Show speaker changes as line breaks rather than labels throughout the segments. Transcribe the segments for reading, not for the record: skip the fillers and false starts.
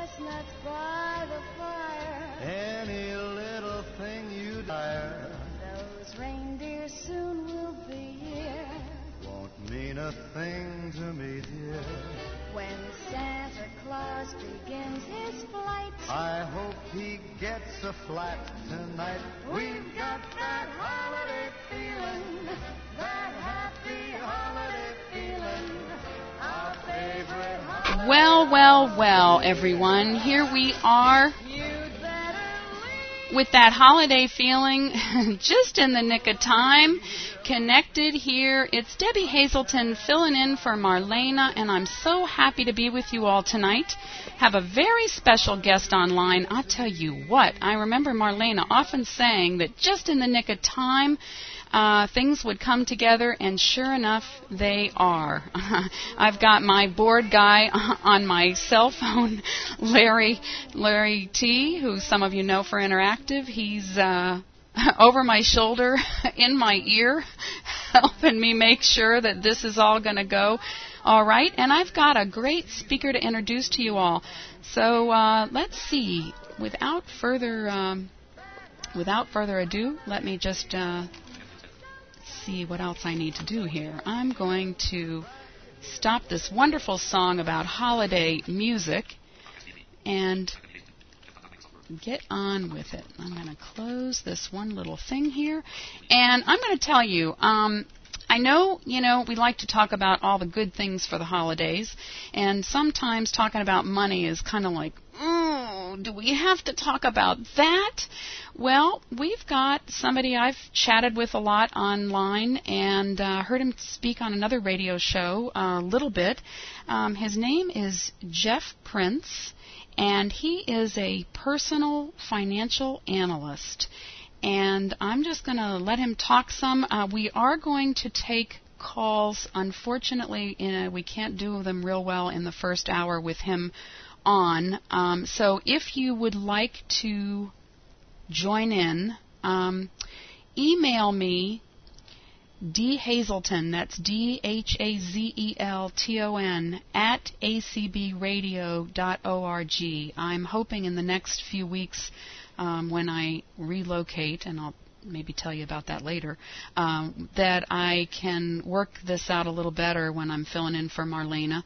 chestnuts by the fire.
Any little thing you desire.
Those reindeer soon will be here.
Won't mean a thing to me, dear.
When Santa Claus begins his flight,
I hope he gets a flat tonight.
we've got that holiday feeling, that happy holiday feeling, our favorite holiday.
Well, everyone. Here we are
You'd better leave.
with that holiday feeling just in the nick of time. Connected here. It's Debbie Hazelton filling in for Marlena, and I'm so happy to be with you all tonight. Have a very special guest online. I'll tell you what, I remember Marlena often saying that just in the nick of time, things would come together, and sure enough, they are. I've got my board guy on my cell phone, Larry T., who some of you know for Interactive. He's over my shoulder, in my ear, helping me make sure that this is all going to go all right. And I've got a great speaker to introduce to you all. So let's see. Without further ado, let me just see what else I need to do here. I'm going to stop this wonderful song about holiday music and get on with it. I'm going to close this one little thing here, and I'm going to tell you, I know, we like to talk about all the good things for the holidays, and sometimes talking about money is kind of like, do we have to talk about that? Well, we've got somebody I've chatted with a lot online and heard him speak on another radio show a little bit. His name is Jeff Prince, and he is a personal financial analyst. And I'm just going to let him talk some. We are going to take calls. Unfortunately, we can't do them real well in the first hour with him on. So if you would like to join in, email me, dhazelton, that's DHAZELTON, at acbradio.org. I'm hoping in the next few weeks when I relocate, and I'll maybe tell you about that later, that I can work this out a little better when I'm filling in for Marlena.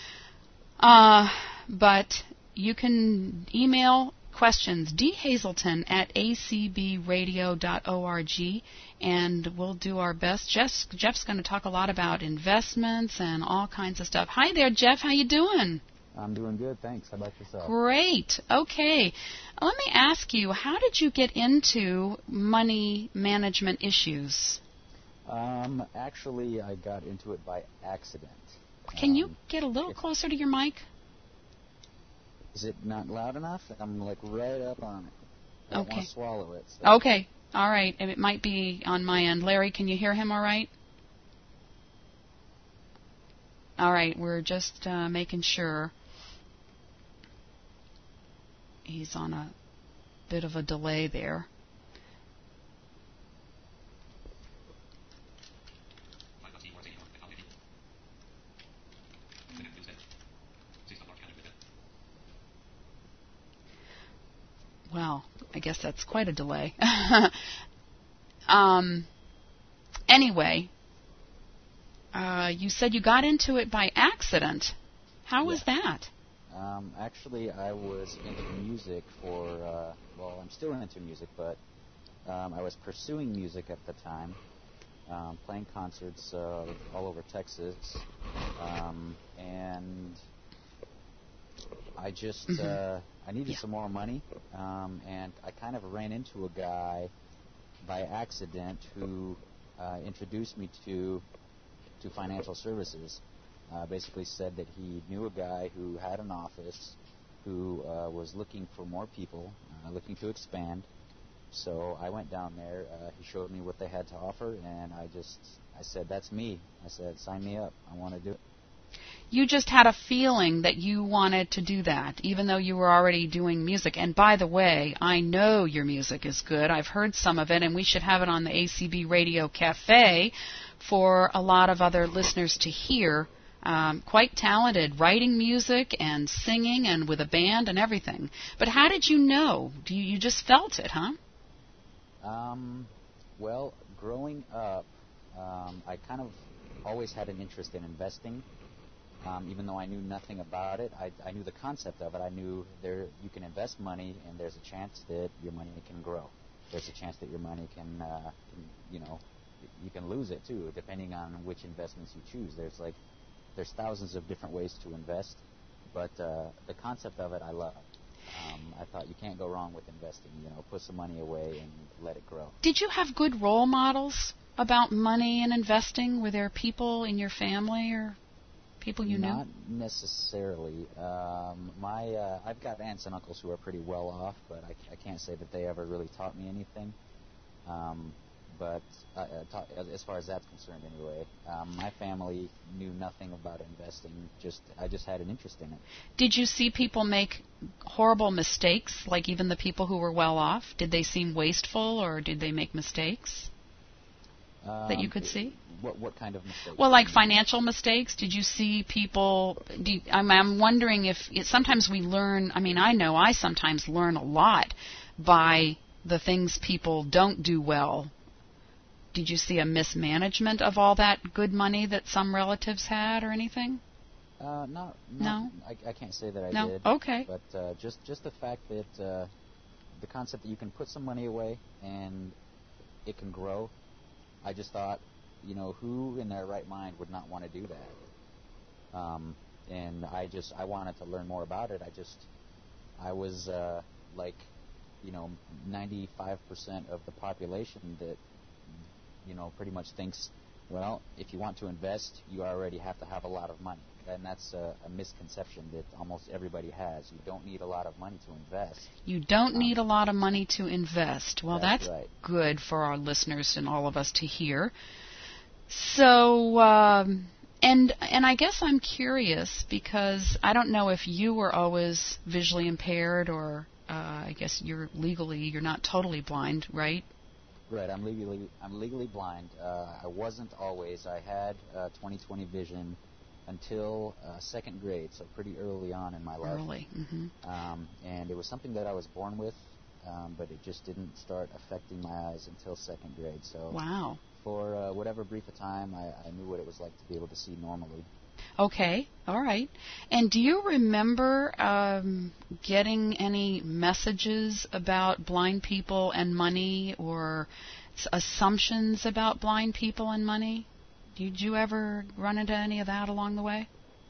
But you can email questions, dhazelton at acbradio.org, and we'll do our best. Jeff's going to talk a lot about investments and all kinds of stuff. Hi there, Jeff. How you doing?
I'm doing good, thanks. How about yourself?
Great. Okay. Let me ask you, how did you get into money management issues?
Actually, I got into it by accident.
Can you get a little closer to your mic?
Is it not loud enough? I'm like right up on it. I don't want to swallow it. So.
Okay. All right. It might be on my end. Larry, can you hear him all right? All right. We're just making sure. He's on a bit of a delay there. Well, I guess that's quite a delay. Anyway, you said you got into it by accident. How was that?
Actually, I was into music for, I'm still into music, but I was pursuing music at the time, playing concerts all over Texas, and I just, I needed some more money, and I kind of ran into a guy by accident who introduced me to financial services. Basically said that he knew a guy who had an office who was looking for more people, looking to expand. So I went down there. He showed me what they had to offer, and I said, that's me. I said, sign me up. I want to do it.
You just had a feeling that you wanted to do that, even though you were already doing music. And by the way, I know your music is good. I've heard some of it, and we should have it on the ACB Radio Cafe for a lot of other listeners to hear. quite talented, writing music and singing and with a band and everything. But how did you know? You just felt it, huh?
Well, growing up, I kind of always had an interest in investing. Even though I knew nothing about it, I knew the concept of it. I knew you can invest money, and there's a chance that your money can grow. There's a chance that your money can you can lose it too, depending on which investments you choose. There's thousands of different ways to invest, but the concept of it I love. I thought you can't go wrong with investing. Put some money away and let it grow.
Did you have good role models about money and investing? Were there people in your family or people you knew?
Not necessarily. I've got aunts and uncles who are pretty well off, but I can't say that they ever really taught me anything. But as far as that's concerned, anyway, my family knew nothing about investing. I just had an interest in it.
Did you see people make horrible mistakes, like even the people who were well off? Did they seem wasteful, or did they make mistakes that you could see?
What kind of mistakes?
Well, like financial mistakes. Did you see people? I'm wondering if sometimes we learn. I mean, I know I sometimes learn a lot by the things people don't do well. Did you see a mismanagement of all that good money that some relatives had or anything?
No. I can't say that I did.
Okay.
But just the fact that the concept that you can put some money away and it can grow, I just thought, who in their right mind would not want to do that? And I wanted to learn more about it. I was 95% of the population that pretty much thinks, well, if you want to invest, you already have to have a lot of money. And that's a misconception that almost everybody has. You don't need a lot of money to invest. You don't
need a lot of money to invest. Well, that's
right.
Good for our listeners and all of us to hear. So, and I guess I'm curious because I don't know if you were always visually impaired or I guess you're not totally blind, right?
Right, I'm legally blind. I wasn't always. I had 20/20 vision until second grade, so pretty early on in my life.
Early. Mm-hmm.
And it was something that I was born with, but it just didn't start affecting my eyes until second grade. So
wow.
For whatever brief of time, I knew what it was like to be able to see normally.
Okay, all right. And do you remember getting any messages about blind people and money or assumptions about blind people and money? Did you ever run into any of that along the way?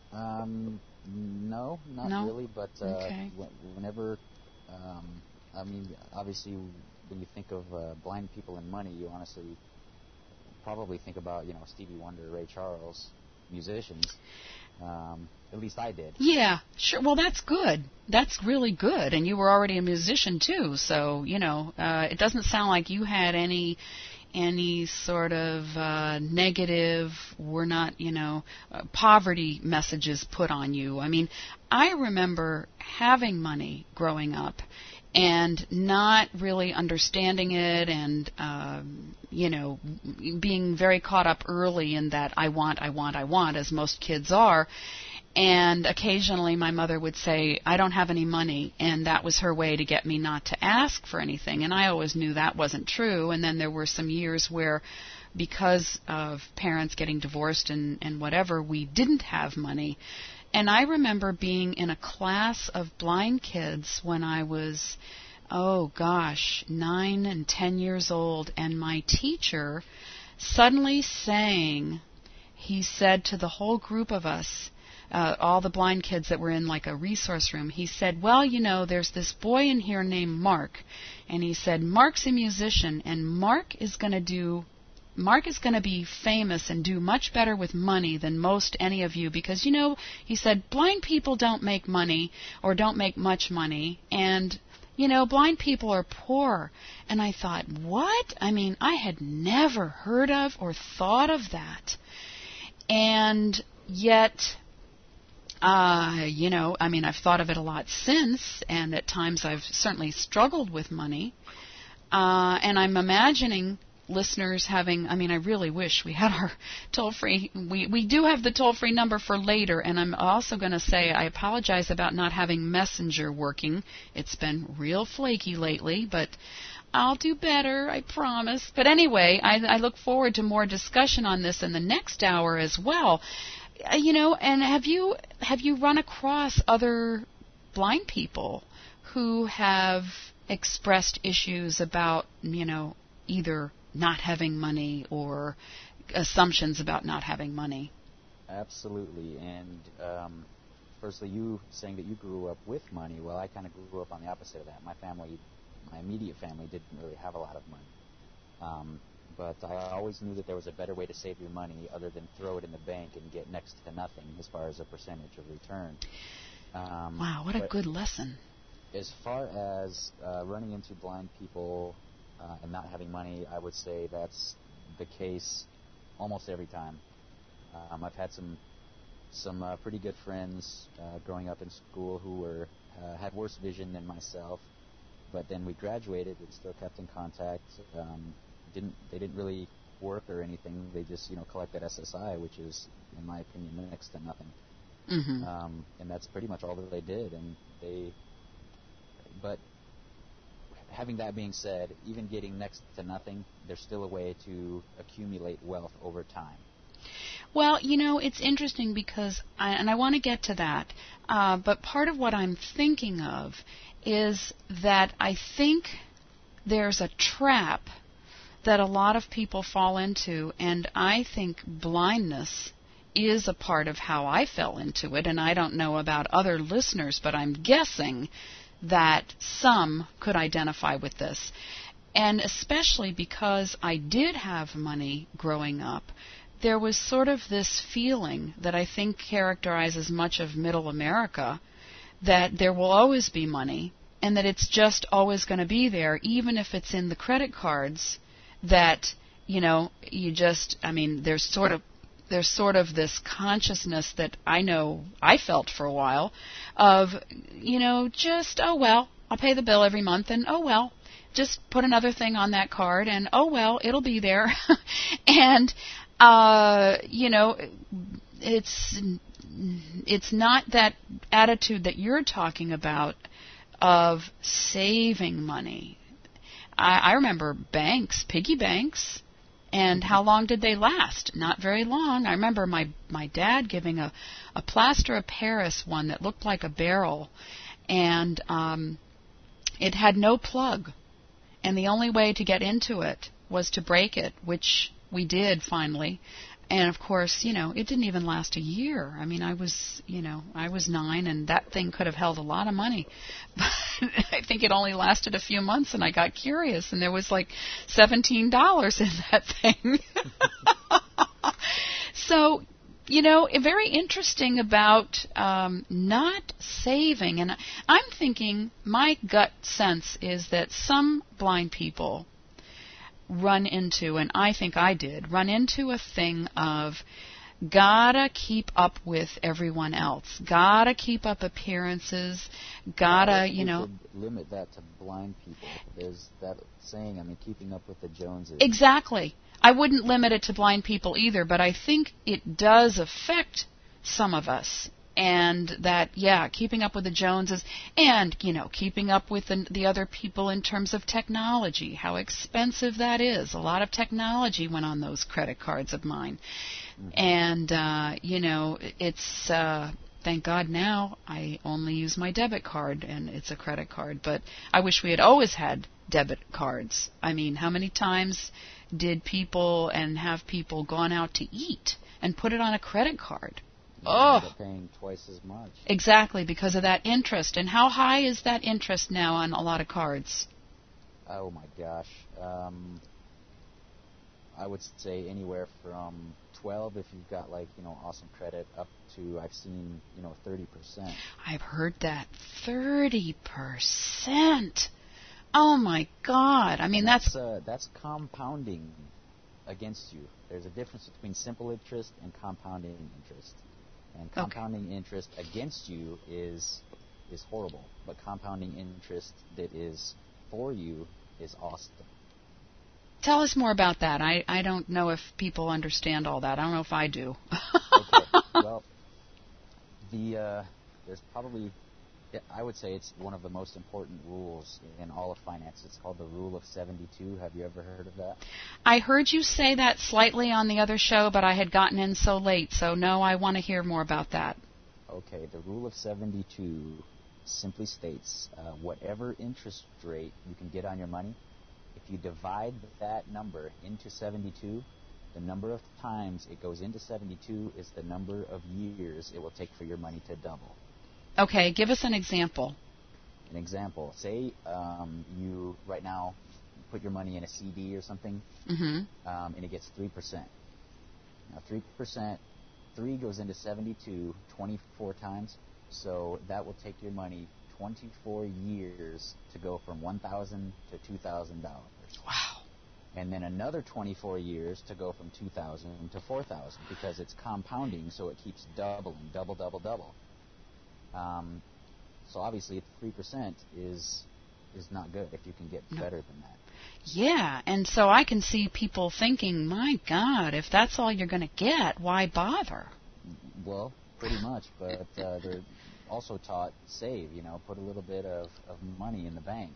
No, not really. But
okay.
Whenever, obviously, when you think of blind people and money, you honestly probably think about, Stevie Wonder, Ray Charles, musicians. At least I did. Yeah,
sure. Well, that's good. That's really good. And you were already a musician too, so it doesn't sound like you had any sort of negative, we're not, poverty messages put on you. I mean, I remember having money growing up and not really understanding it and, being very caught up early in that I want, as most kids are. And occasionally my mother would say, I don't have any money, and that was her way to get me not to ask for anything. And I always knew that wasn't true. And then there were some years where, because of parents getting divorced and whatever, we didn't have money. And I remember being in a class of blind kids when I was, 9 and 10 years old, and my teacher suddenly sang, he said to the whole group of us, all the blind kids that were in like a resource room, he said, well, there's this boy in here named Mark, and he said, Mark's a musician, and Mark is going to be famous and do much better with money than most any of you because, he said, blind people don't make money or don't make much money, and, blind people are poor. And I thought, what? I mean, I had never heard of or thought of that. And yet, I've thought of it a lot since, and at times I've certainly struggled with money. And I'm imagining listeners having, I mean, I really wish we had our toll-free, we do have the toll-free number for later, and I'm also going to say I apologize about not having Messenger working. It's been real flaky lately, but I'll do better, I promise. But anyway, I look forward to more discussion on this in the next hour as well. And have you run across other blind people who have expressed issues about, either not having money or assumptions about not having money?
Absolutely. And firstly, you saying that you grew up with money, well, I kind of grew up on the opposite of that. My immediate family didn't really have a lot of money. But I always knew that there was a better way to save your money other than throw it in the bank and get next to nothing as far as a percentage of return.
Wow, what a good lesson.
As far as running into blind people and not having money, I would say that's the case almost every time. I've had some pretty good friends growing up in school who had worse vision than myself, but then we graduated and still kept in contact. They didn't really work or anything. They just collected SSI, which is, in my opinion, next to nothing.
Mm-hmm.
And that's pretty much all that they did. But having that being said, even getting next to nothing, there's still a way to accumulate wealth over time.
Well, it's interesting because, I want to get to that, but part of what I'm thinking of is that I think there's a trap that a lot of people fall into, and I think blindness is a part of how I fell into it, and I don't know about other listeners, but I'm guessing that some could identify with this. And especially because I did have money growing up, there was sort of this feeling that I think characterizes much of Middle America, that there will always be money, and that it's just always going to be there, even if it's in the credit cards, that, there's sort of this consciousness that I know I felt for a while of, just, oh, well, I'll pay the bill every month, and, oh, well, just put another thing on that card, and, oh, well, it'll be there. And, it's not that attitude that you're talking about of saving money. I remember banks, piggy banks, and how long did they last? Not very long. I remember my dad giving a plaster of Paris one that looked like a barrel, and it had no plug, and the only way to get into it was to break it, which we did finally. And of course, it didn't even last a year. I mean, I was 9, and that thing could have held a lot of money. But I think it only lasted a few months, and I got curious, and there was like $17 in that thing. So, very interesting about not saving. And I'm thinking, my gut sense is that some blind people run into, and I think I did, run into a thing of gotta keep up with everyone else, gotta keep up appearances, gotta,
limit that to blind people. There's that saying, keeping up with the Joneses.
Exactly. I wouldn't limit it to blind people either, but I think it does affect some of us. And that, keeping up with the Joneses and, keeping up with the other people in terms of technology, how expensive that is. A lot of technology went on those credit cards of mine. Mm-hmm. And, it's, thank God now I only use my debit card and it's a credit card. But I wish we had always had debit cards. I mean, how many times did people gone out to eat and put it on a credit card?
End up paying twice as much.
Exactly, because of that interest. And how high is that interest now on a lot of cards?
Oh my gosh. I would say anywhere from 12 if you've got awesome credit up to, I've seen 30%.
I've heard that 30%. Oh my God! I mean that's
compounding against you. There's a difference between simple interest and compounding interest. And compounding interest against you is horrible, but compounding interest that is for you is awesome.
Tell us more about that. I don't know if people understand all that. I don't know if I do.
Okay. Well, there's probably, I would say it's one of the most important rules in all of finance. It's called the Rule of 72. Have you ever heard of that?
I heard you say that slightly on the other show, but I had gotten in so late, so no, I want to hear more about that.
Okay, the Rule of 72 simply states whatever interest rate you can get on your money, if you divide that number into 72, the number of times it goes into 72 is the number of years it will take for your money to double.
Okay, give us an example.
An example, say you right now put your money in a CD or something, and it gets 3%. Now 3%, 3 goes into 72 24 times, so that will take your money 24 years to go from $1,000 to $2,000.
Wow.
And then another 24 years to go from 2,000 to 4,000 because it's compounding, so it keeps doubling, double. So obviously 3% is not good if you can get better than that.
Yeah, and so I can see people thinking, my God, if that's all you're going to get, why bother?
Well, pretty much, but they're also taught save, put a little bit of money in the bank.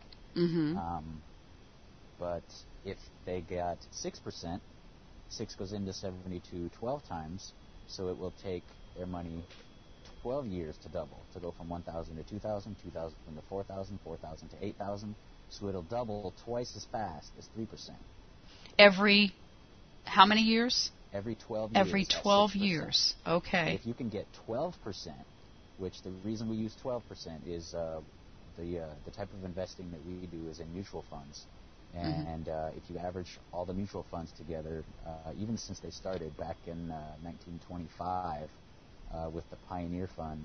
But if they got 6%, 6 goes into 72 12 times, so it will take their money 12 years to double, to go from 1,000 to 2,000, 2,000 to 4,000, 4,000 to 8,000. So it'll double twice as fast as 3%.
Every how many years?
Every 12 years.
Every 12 years. Okay.
And if you can get 12%, which the reason we use 12% is the type of investing that we do is in mutual funds. And if you average all the mutual funds together, even since they started back in 1925 with the Pioneer Fund,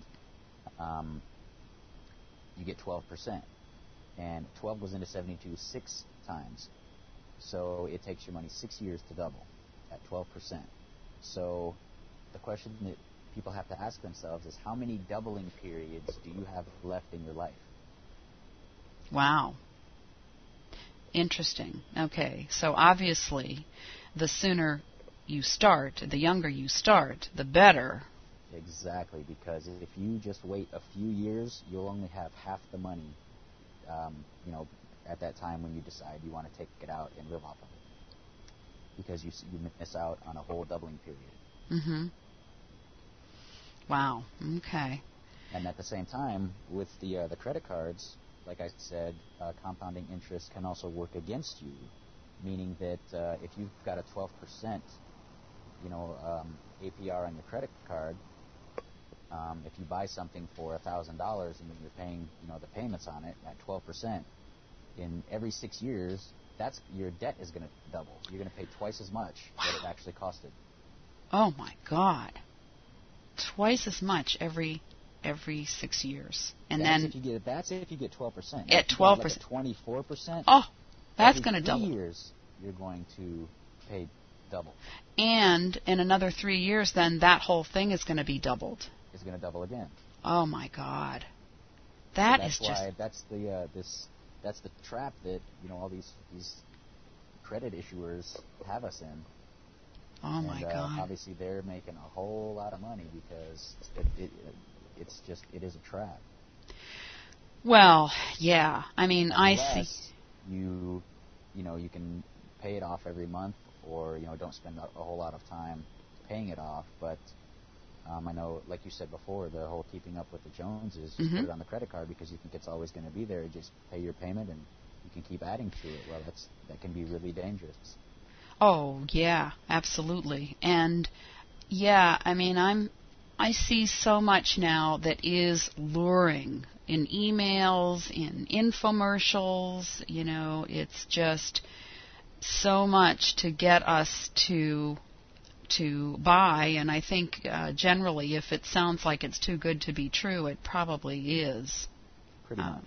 you get 12%. And 12 goes into 72 6 times. So it takes your money 6 years to double at 12%. So the question that people have to ask themselves is, how many doubling periods do you have left in your life?
Wow. Interesting. Okay, so obviously the sooner you start, the younger you start, the better.
Exactly, because if you just wait a few years, you'll only have half the money, at that time when you decide you want to take it out and live off of it, because you miss out on a whole doubling period.
Wow. Okay.
And at the same time, with the credit cards, like I said, compounding interest can also work against you, meaning that if you've got a 12%, APR on your credit card, if you buy something for $1,000 and you're paying, the payments on it at 12%, in every 6 years, that's your debt is going to double. You're going to pay twice as much what it actually costed.
Oh my God! Twice as much every 6 years, and
that's if you get 12%.
At 12%,
24%.
Oh, that's going to double.
3 years, you're going to pay double.
And in another 3 years, then that whole thing is going to be doubled.
It's going to double again.
Oh my God!
That's the trap that all these credit issuers have us in.
Oh my God!
Obviously, they're making a whole lot of money because it is a trap.
Well, yeah. I mean,
Unless you can pay it off every month, or don't spend a whole lot of time paying it off. But I know, like you said before, the whole keeping up with the Joneses, just put it on the credit card because you think it's always going to be there. Just pay your payment and you can keep adding to it. Well, that can be really dangerous.
Oh yeah, absolutely. And yeah, I mean, I see so much now that is luring in emails, in infomercials. It's just so much to get us to buy, and I think generally, if it sounds like it's too good to be true, it probably is.
Pretty much.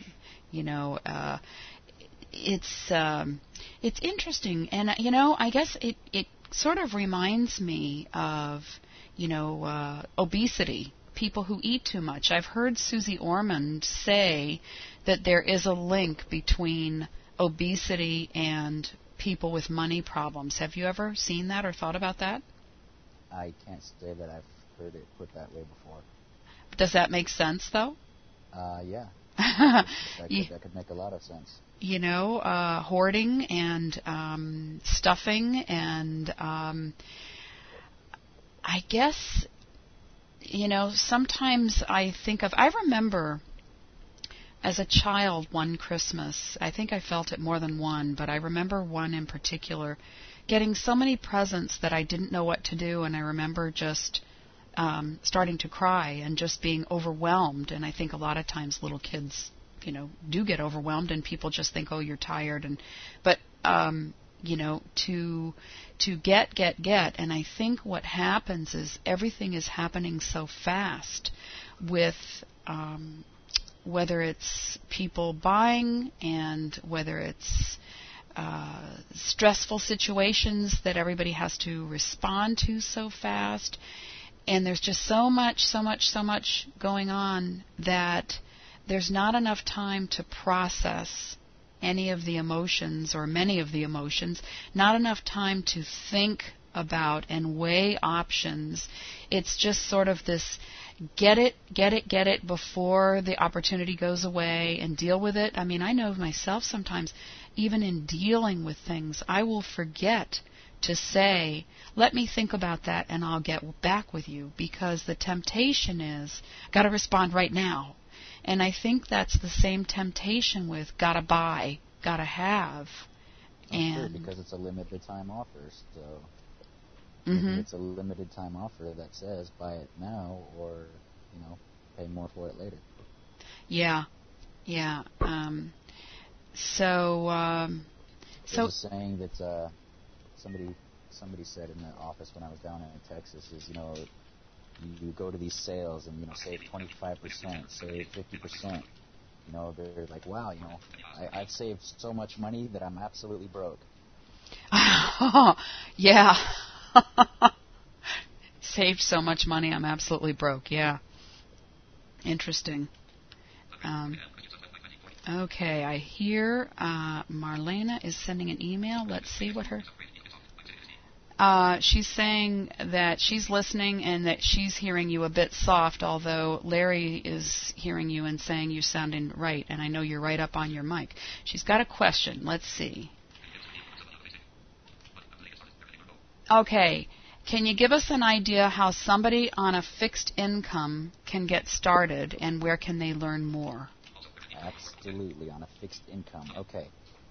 It's interesting, and I guess it sort of reminds me of obesity. People who eat too much. I've heard Susie Orman say that there is a link between obesity and people with money problems. Have you ever seen that or thought about that?
I can't say that I've heard it put that way before.
Does that make sense, though?
Yeah. That could make a lot of sense.
You know, hoarding and stuffing and I guess, you know, sometimes I remember as a child one Christmas, I think I felt it more than one, but I remember one in particular, getting so many presents that I didn't know what to do, and I remember just starting to cry and just being overwhelmed. And I think a lot of times little kids, you know, do get overwhelmed, and people just think, oh, you're tired. But you know, to get, and I think what happens is everything is happening so fast with whether it's people buying and whether it's stressful situations that everybody has to respond to so fast. And there's just so much going on that there's not enough time to process any of the emotions or many of the emotions, not enough time to think about and weigh options. It's just sort of this get it before the opportunity goes away and deal with it. I mean, I know myself sometimes, even in dealing with things, I will forget to say, let me think about that and I'll get back with you, because the temptation is, got to respond right now. And I think that's the same temptation with got to buy, got to have.
And sure, because it's a limited time offer, so it's a limited time offer that says buy it now or, you know, pay more for it later.
Yeah. So
there's a saying that somebody said in the office when I was down in Texas is, you know, you go to these sales and, you know, save 25%, save 50%. You know, they're like, wow, you know, I've saved so much money that I'm absolutely broke.
Yeah. Saved so much money, I'm absolutely broke. Yeah. Interesting. Okay, I hear Marlena is sending an email. Let's see what her... she's saying that she's listening and that she's hearing you a bit soft, although Larry is hearing you and saying you're sounding right, and I know you're right up on your mic. She's got a question. Let's see. Okay. Can you give us an idea how somebody on a fixed income can get started, and where can they learn more?
Absolutely, on a fixed income. Okay.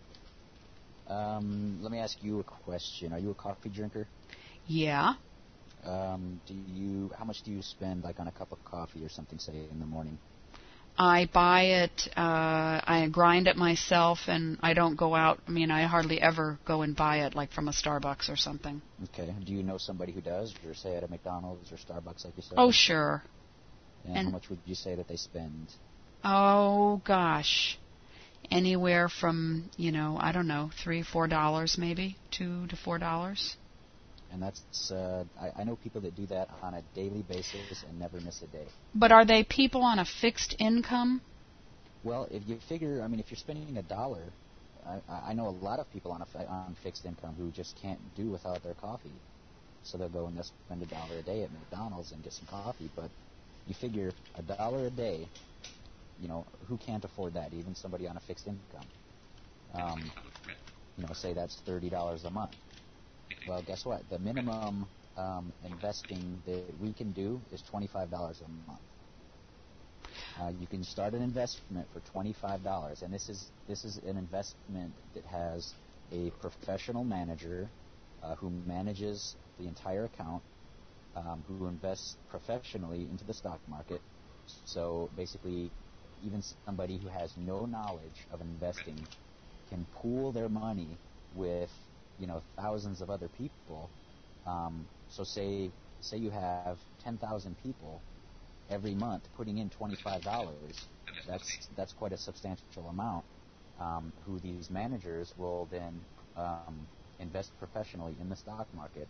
Let me ask you a question. Are you a coffee drinker?
Yeah.
How much do you spend, like, on a cup of coffee or something, say, in the morning?
I buy it, I grind it myself, and I don't go out. I mean, I hardly ever go and buy it, like, from a Starbucks or something.
Okay. Do you know somebody who does, or say at a McDonald's or Starbucks, like you said?
Oh, sure.
And how much would you say that they spend?
Oh, gosh. Anywhere from, you know, I don't know, $3-4 maybe, $2 to $4.
And that's, I know people that do that on a daily basis and never miss a day.
But are they people on a fixed income?
Well, if you figure, I mean, if you're spending $1, I know a lot of people on fixed income who just can't do without their coffee. So they'll go and they'll spend $1 a day at McDonald's and get some coffee. But you figure $1 a day, you know, who can't afford that? Even somebody on a fixed income. You know, say that's $30 a month. Well, guess what? The minimum investing that we can do is $25 a month. You can start an investment for $25, and this is an investment that has a professional manager who manages the entire account, who invests professionally into the stock market. So basically, even somebody who has no knowledge of investing can pool their money with, you know, thousands of other people. So say you have 10,000 people every month putting in $25. That's quite a substantial amount. Who these managers will then invest professionally in the stock market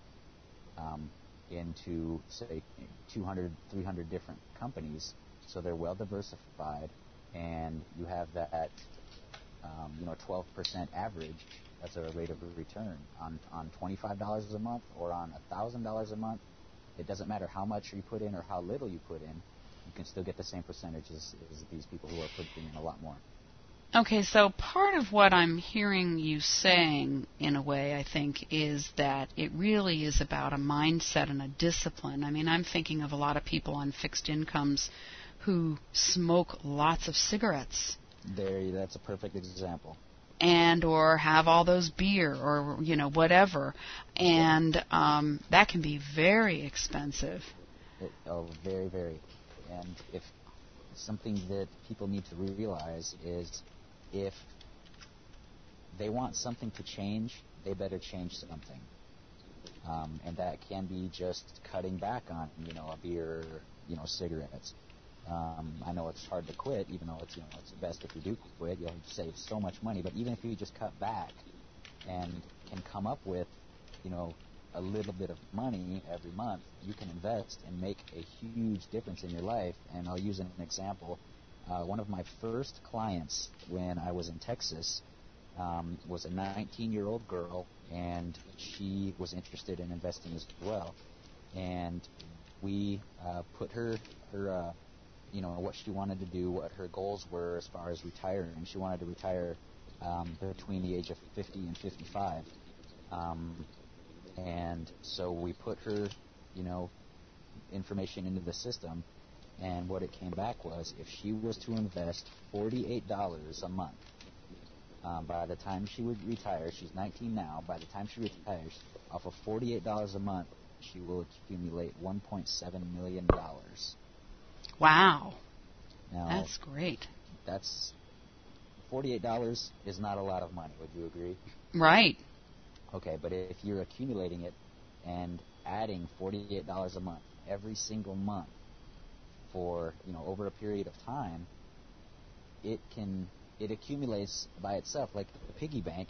into, say, 200, 300 different companies. So they're well diversified, and you have that, 12% average That's a rate of return on $25 a month or on $1,000 a month. It doesn't matter how much you put in or how little you put in. You can still get the same percentage as these people who are putting in a lot more.
Okay, so part of what I'm hearing you saying, in a way, I think, is that it really is about a mindset and a discipline. I mean, I'm thinking of a lot of people on fixed incomes who smoke lots of cigarettes.
That's a perfect example.
And or have all those beer or, whatever. And that can be very expensive.
Very, very. And if something that people need to realize is if they want something to change, they better change something. And that can be just cutting back on, a beer, cigarettes. I know it's hard to quit, even though it's best if you do quit. You'll save so much money. But even if you just cut back and can come up with, a little bit of money every month, you can invest and make a huge difference in your life. And I'll use an example. One of my first clients when I was in Texas was a 19-year-old girl, and she was interested in investing as well. And we put her what she wanted to do, what her goals were as far as retiring. She wanted to retire between the age of 50 and 55. And so we put her, information into the system, and what it came back was if she was to invest $48 a month, by the time she would retire, she's 19 now, by the time she retires, off of $48 a month, she will accumulate $1.7 million.
Wow.
Now,
that's great.
That's $48 is not a lot of money, would you agree?
Right.
Okay, but if you're accumulating it and adding $48 a month every single month for, over a period of time, it accumulates by itself like the piggy bank.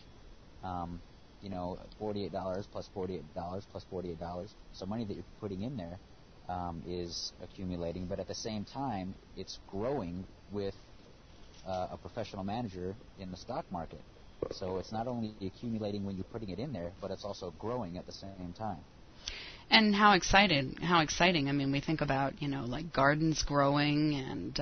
$48 plus $48 plus $48. So money that you're putting in there is accumulating, but at the same time, it's growing with a professional manager in the stock market. So it's not only accumulating when you're putting it in there, but it's also growing at the same time.
And how exciting. I mean, we think about, like gardens growing and,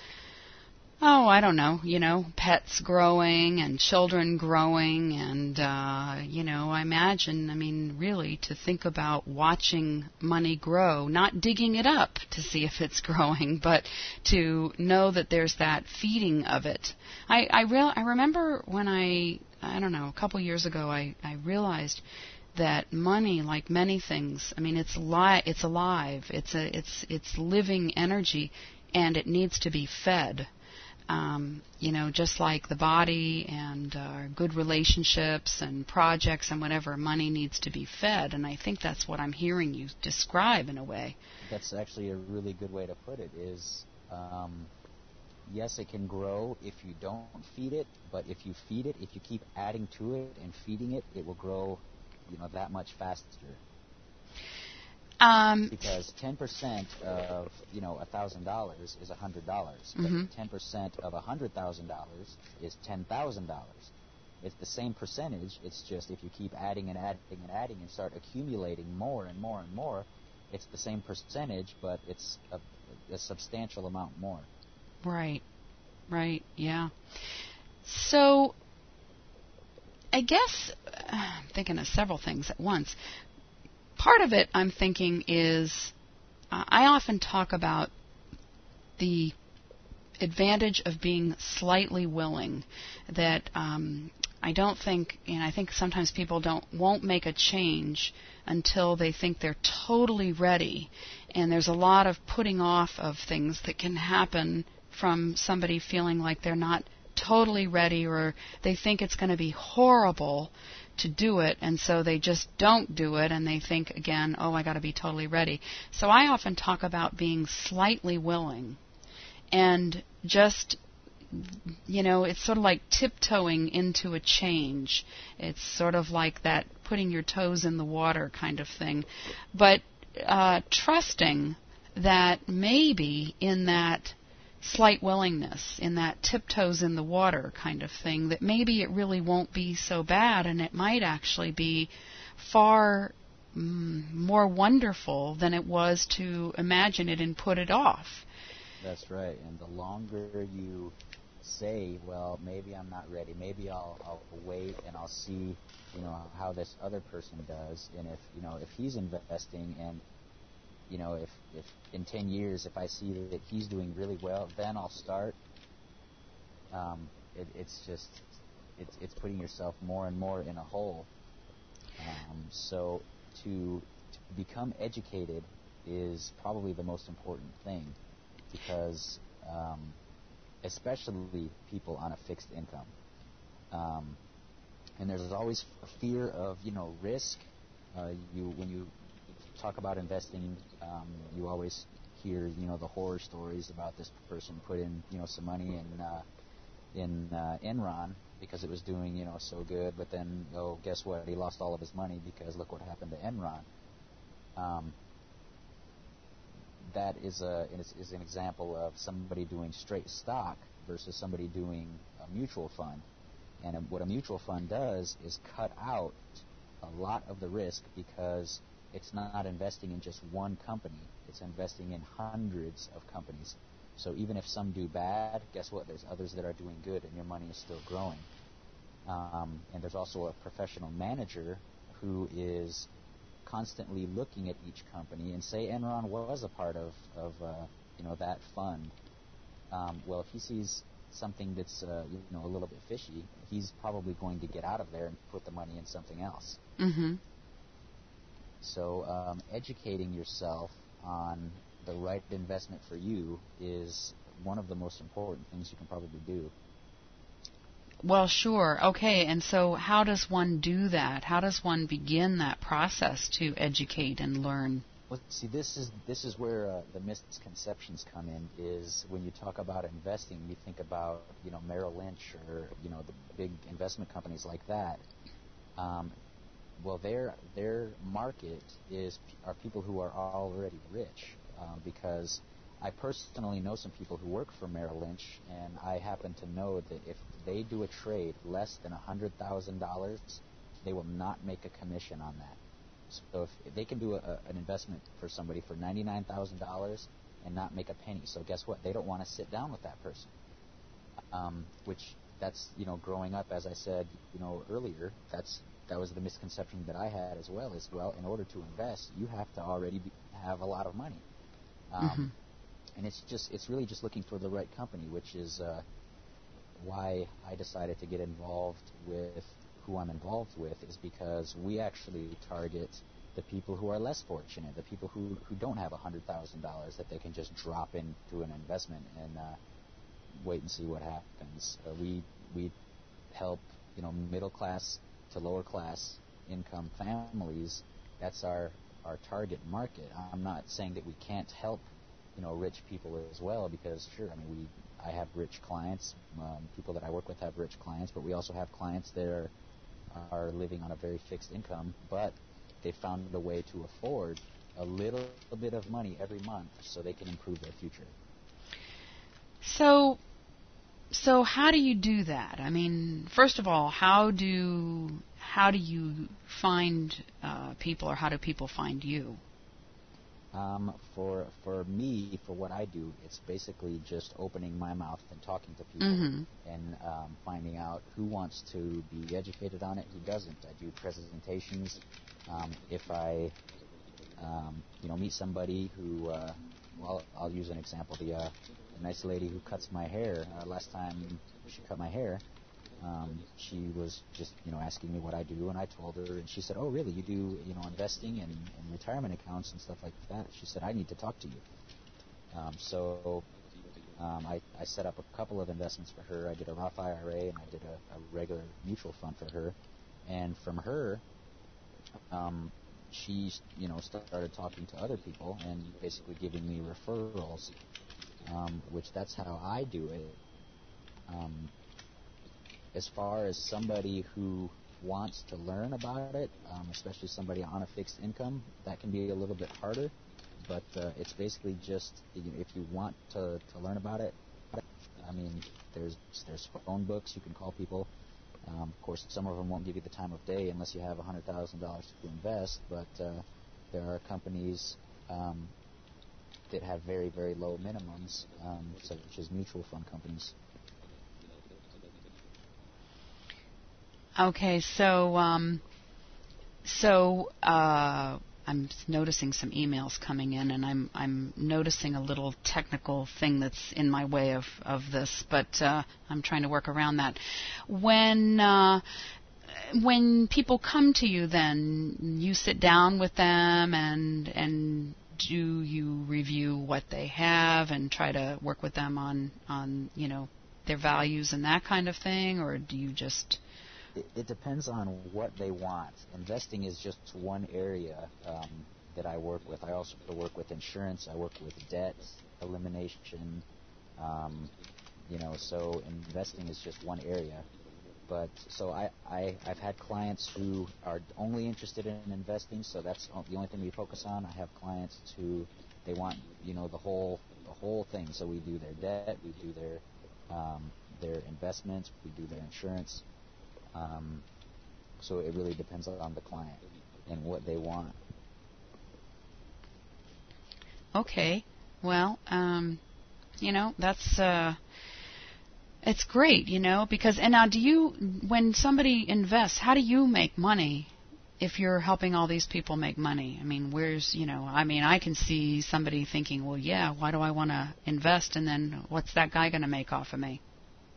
I don't know, pets growing and children growing. And, I imagine, really to think about watching money grow, not digging it up to see if it's growing, but to know that there's that feeding of it. I remember when a couple years ago, I realized that money, like many things, it's alive. It's living energy, and it needs to be fed. Just like the body and good relationships and projects and whatever, money needs to be fed. And I think that's what I'm hearing you describe in a way.
That's actually a really good way to put it is, yes, it can grow if you don't feed it, but if you feed it, if you keep adding to it and feeding it, it will grow, that much faster. Because 10% of, $1,000 is $100.
Mm-hmm.
10% of $100,000 is $10,000. It's the same percentage. It's just if you keep adding and adding and adding and start accumulating more and more and more, it's the same percentage, but it's a substantial amount more.
Right, yeah. So I guess I'm thinking of several things at once. Part of it, I'm thinking, is I often talk about the advantage of being slightly willing. That I don't think, and I think sometimes people won't make a change until they think they're totally ready. And there's a lot of putting off of things that can happen from somebody feeling like they're not totally ready, or they think it's going to be horrible to do it, and so they just don't do it, and they think again, I got to be totally ready. So I often talk about being slightly willing, and just, it's sort of like tiptoeing into a change. It's sort of like that putting your toes in the water kind of thing, but trusting that maybe in that slight willingness, in that tiptoes in the water kind of thing, that maybe it really won't be so bad, and it might actually be far more wonderful than it was to imagine it and put it off.
That's right. And the longer you say, well, maybe I'm not ready, maybe I'll wait and I'll see, how this other person does, and if he's investing, and if in 10 years, if I see that he's doing really well, then I'll start. It's putting yourself more and more in a hole. So to become educated is probably the most important thing, because especially people on a fixed income. And there's always a fear of, risk. When you talk about investing, you always hear, the horror stories about this person put in, some money in Enron because it was doing, so good, but then, guess what? He lost all of his money because look what happened to Enron. That is an example of somebody doing straight stock versus somebody doing a mutual fund. And what a mutual fund does is cut out a lot of the risk, because it's not investing in just one company. It's investing in hundreds of companies. So even if some do bad, guess what? There's others that are doing good, and your money is still growing. And there's also a professional manager who is constantly looking at each company, and say Enron was a part of that fund. Well, if he sees something that's a little bit fishy, he's probably going to get out of there and put the money in something else.
Mm-hmm.
So educating yourself on the right investment for you is one of the most important things you can probably do.
Well, sure. Okay, and so how does one do that? How does one begin that process to educate and learn?
Well, see, this is where the misconceptions come in. Is when you talk about investing, you think about Merrill Lynch or the big investment companies like that. Well, their market are people who are already rich, because I personally know some people who work for Merrill Lynch, and I happen to know that if they do a trade less than $100,000, they will not make a commission on that. So if they can do an investment for somebody for $99,000 and not make a penny, so guess what? They don't want to sit down with that person. Which that's growing up, as I said earlier, that was the misconception that I had as well. In order to invest, you have to already have a lot of money. And it's really just looking for the right company, which is why I decided to get involved with who I'm involved with, is because we actually target the people who are less fortunate, the people who don't have $100,000 that they can just drop into an investment and wait and see what happens. We help middle class to lower class income families. That's our target market. I'm not saying that we can't help rich people as well, because sure, I have rich clients. People that I work with have rich clients, but we also have clients that are living on a very fixed income, but they found a way to afford a little bit of money every month so they can improve their future.
So how do you do that? First of all, how do you find people, or how do people find you?
For me, for what I do, it's basically just opening my mouth and talking to people, and finding out who wants to be educated on it, who doesn't. I do presentations. If I meet somebody who, I'll use an example. The nice lady who cuts my hair, last time she cut my hair, she was just asking me what I do, and I told her, and she said, "Oh, really? You do investing and retirement accounts and stuff like that?" She said, "I need to talk to you." So I set up a couple of investments for her. I did a Roth IRA, and I did a regular mutual fund for her. And from her, she started talking to other people and basically giving me referrals, which that's how I do it. As far as somebody who wants to learn about it, especially somebody on a fixed income, that can be a little bit harder. But it's basically just, if you want to learn about it, I mean, there's phone books. You can call people. Of course, some of them won't give you the time of day unless you have $100,000 to invest. But there are companies that have very, very low minimums, such as mutual fund companies.
Okay, so I'm noticing some emails coming in, and I'm noticing a little technical thing that's in my way of this, but I'm trying to work around that. When people come to you, then you sit down with them and do you review what they have and try to work with them on their values and that kind of thing, or do you just...
It depends on what they want. Investing is just one area that I work with. I also work with insurance. I work with debt elimination. So investing is just one area. But so I've had clients who are only interested in investing, so that's the only thing we focus on. I have clients who they want the whole thing. So we do their debt, we do their investments, we do their insurance. So it really depends on the client and what they want.
Okay. Well, that's it's great, because and now when somebody invests, how do you make money if you're helping all these people make money? I mean, I can see somebody thinking, well, yeah, why do I want to invest, and then what's that guy going to make off of me?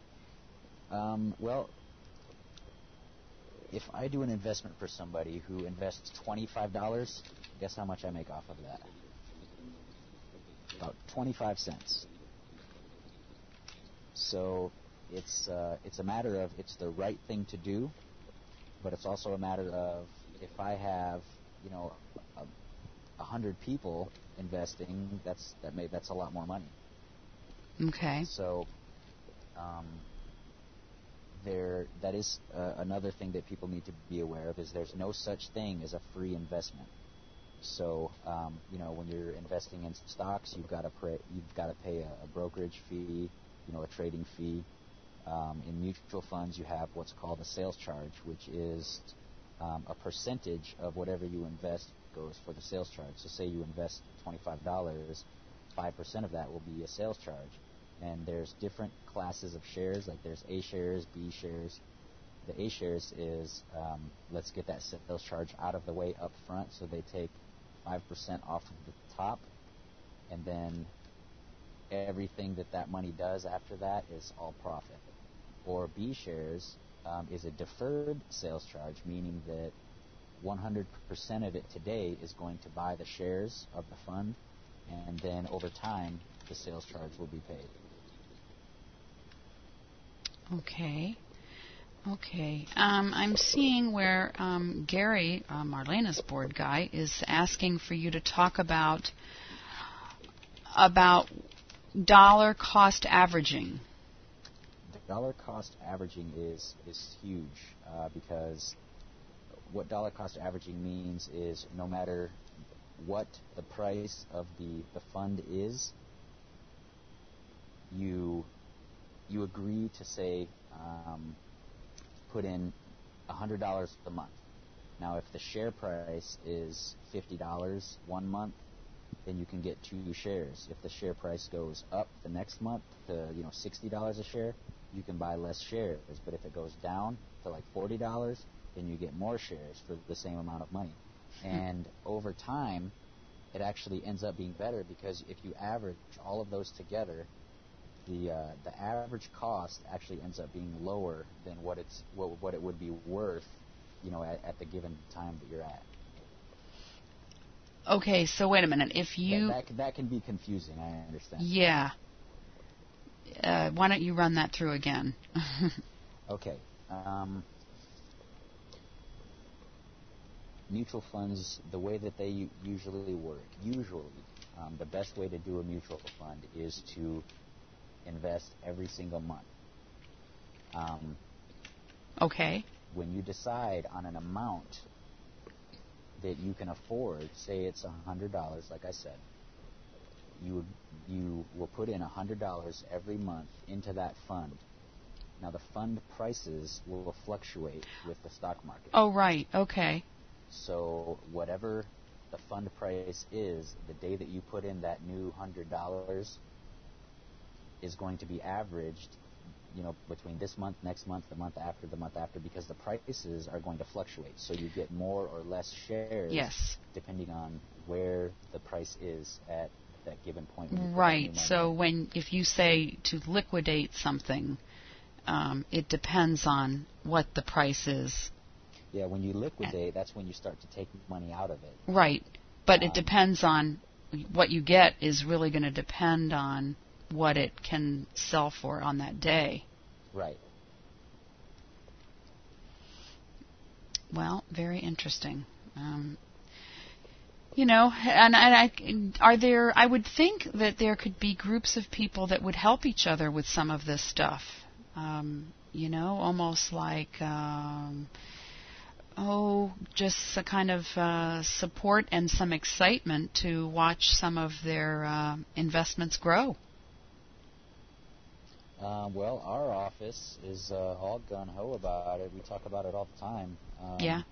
Well, if I do an investment for somebody who invests $25, guess how much I make off of that? About 25 cents. So it's a matter of it's the right thing to do, but it's also a matter of if I have 100 people investing, that's a lot more money.
Okay.
So that is another thing that people need to be aware of is there's no such thing as a free investment. So when you're investing in stocks, you've got to pay a brokerage fee, a trading fee. In mutual funds, you have what's called a sales charge, which is a percentage of whatever you invest goes for the sales charge. So say you invest $25, 5% of that will be a sales charge. And there's different classes of shares, like there's A shares, B shares. The A shares is, let's get that sales charge out of the way up front, so they take 5% off of the top, and then everything that money does after that is all profit. Or B shares is a deferred sales charge, meaning that 100% of it today is going to buy the shares of the fund, and then over time, the sales charge will be paid.
Okay. I'm seeing where Gary, Marlena's board guy, is asking for you to talk about dollar cost averaging.
Dollar cost averaging is huge because what dollar cost averaging means is no matter what the price of the fund is, you agree to say put in $100 a month. Now, if the share price is $50 one month, then you can get 2 shares. If the share price goes up the next month to $60 a share, you can buy less shares. But if it goes down to like $40, then you get more shares for the same amount of money. And over time, it actually ends up being better because if you average all of those together, the average cost actually ends up being lower than what it would be worth, at the given time that you're at.
Okay, so wait a minute. If you
that can be confusing, I understand.
Yeah. Why don't you run that through again?
Okay. Mutual funds, the way that they usually work, the best way to do a mutual fund is to invest every single month.
Okay.
When you decide on an amount that you can afford, say it's $100, like I said, you will put in $100 every month into that fund. Now the fund prices will fluctuate with the stock market.
Oh, right. Okay.
So whatever the fund price is, the day that you put in that new $100 is going to be averaged, between this month, next month, the month after, because the prices are going to fluctuate. So you get more or less shares,
yes,
depending on where the price is at that given point.
Right. So if you say to liquidate something, it depends on what the price is.
Yeah, when you liquidate, that's when you start to take money out of it.
Right. But it depends on what you get is really going to depend on what it can sell for on that day.
Right.
Well, very interesting. And I would think that there could be groups of people that would help each other with some of this stuff. Almost like, just a kind of support and some excitement to watch some of their investments grow.
Well, our office is all gung-ho about it. We talk about it all the time.
Yeah.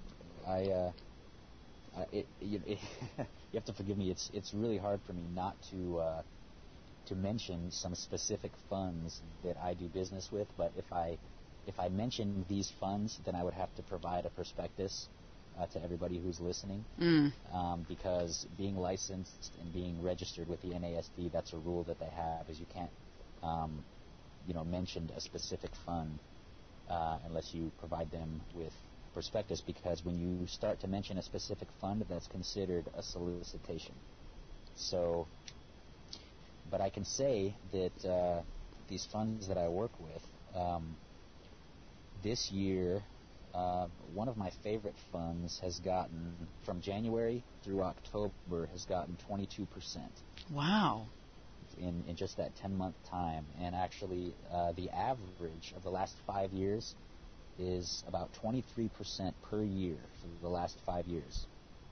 You have to forgive me. It's really hard for me not to mention some specific funds that I do business with. But if I mention these funds, then I would have to provide a prospectus to everybody who's listening. Because being licensed and being registered with the NASD, that's a rule that they have, is you can't mention a specific fund unless you provide them with prospectus, because when you start to mention a specific fund, that's considered a solicitation. So, but I can say that these funds that I work with, this year, one of my favorite funds has gotten, from January through October, has gotten 22%.
Wow.
In just that 10-month time. And actually, the average of the last 5 years is about 23% per year for the last 5 years.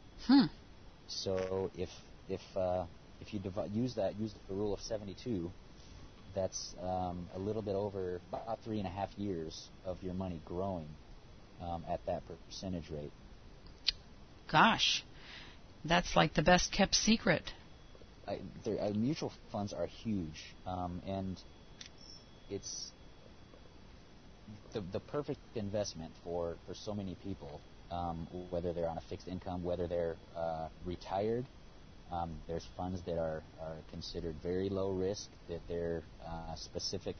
So if you use the rule of 72, that's a little bit over about 3.5 years of your money growing at that percentage rate.
Gosh, that's like the best kept secret.
Mutual funds are huge, and it's the perfect investment for so many people, whether they're on a fixed income, whether they're retired. There's funds that are considered very low risk, that they're specific.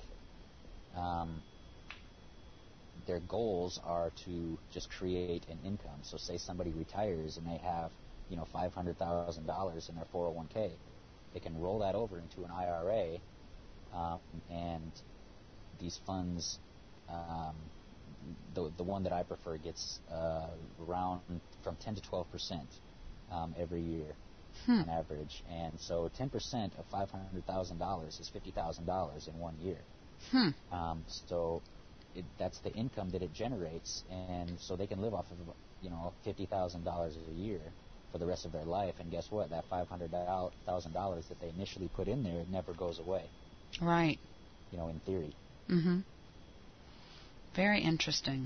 Their goals are to just create an income. So say somebody retires and they have $500,000 in their 401k. They can roll that over into an IRA, and these funds, the one that I prefer gets around from 10 to 12% every year on average. And so 10% of $500,000 is $50,000 in 1 year. So that's the income that it generates, and so they can live off of $50,000 a year for the rest of their life. And guess what? That $500,000 that they initially put in there never goes away.
Right.
In theory.
Mm-hmm. Very interesting.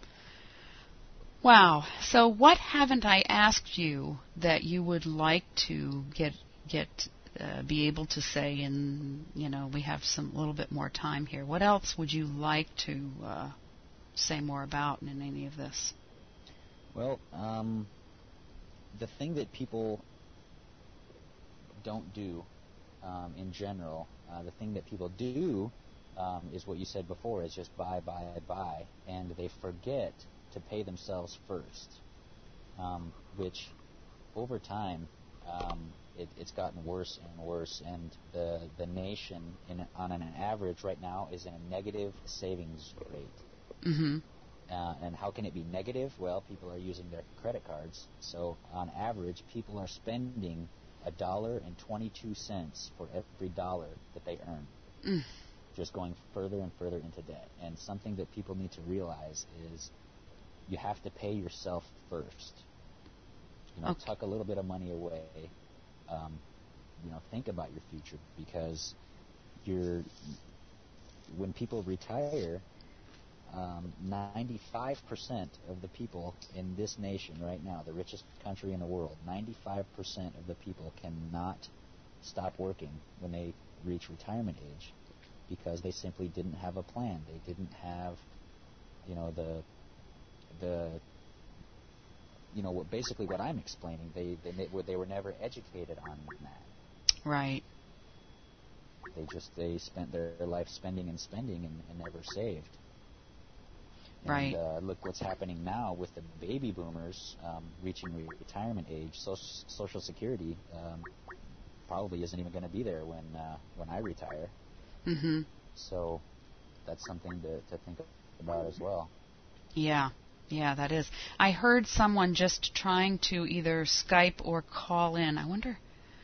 Wow. So what haven't I asked you that you would like to be able to say in, we have some little bit more time here. What else would you like to say more about in any of this?
Well, the thing that people don't do in general, the thing that people do is what you said before, is just buy, and they forget to pay themselves first, which over time it's gotten worse and worse, and the nation on an average right now is in a negative savings rate.
Mm-hmm.
And how can it be negative? Well, people are using their credit cards. So on average, people are spending $1.22 for every dollar that they earn. Just going further and further into debt. And something that people need to realize is you have to pay yourself first.
Okay.
Tuck a little bit of money away. think about your future, because when people retire, 95% of the people in this nation right now, the richest country in the world, 95% of the people cannot stop working when they reach retirement age, because they simply didn't have a plan. They didn't have, basically what I'm explaining. They were never educated on that.
Right.
They spent their life spending and never saved.
Right.
And look what's happening now with the baby boomers reaching retirement age. Social Security probably isn't even going to be there when I retire.
Mm-hmm.
So that's something to think about as well.
Yeah, that is. I heard someone just trying to either Skype or call in. I wonder,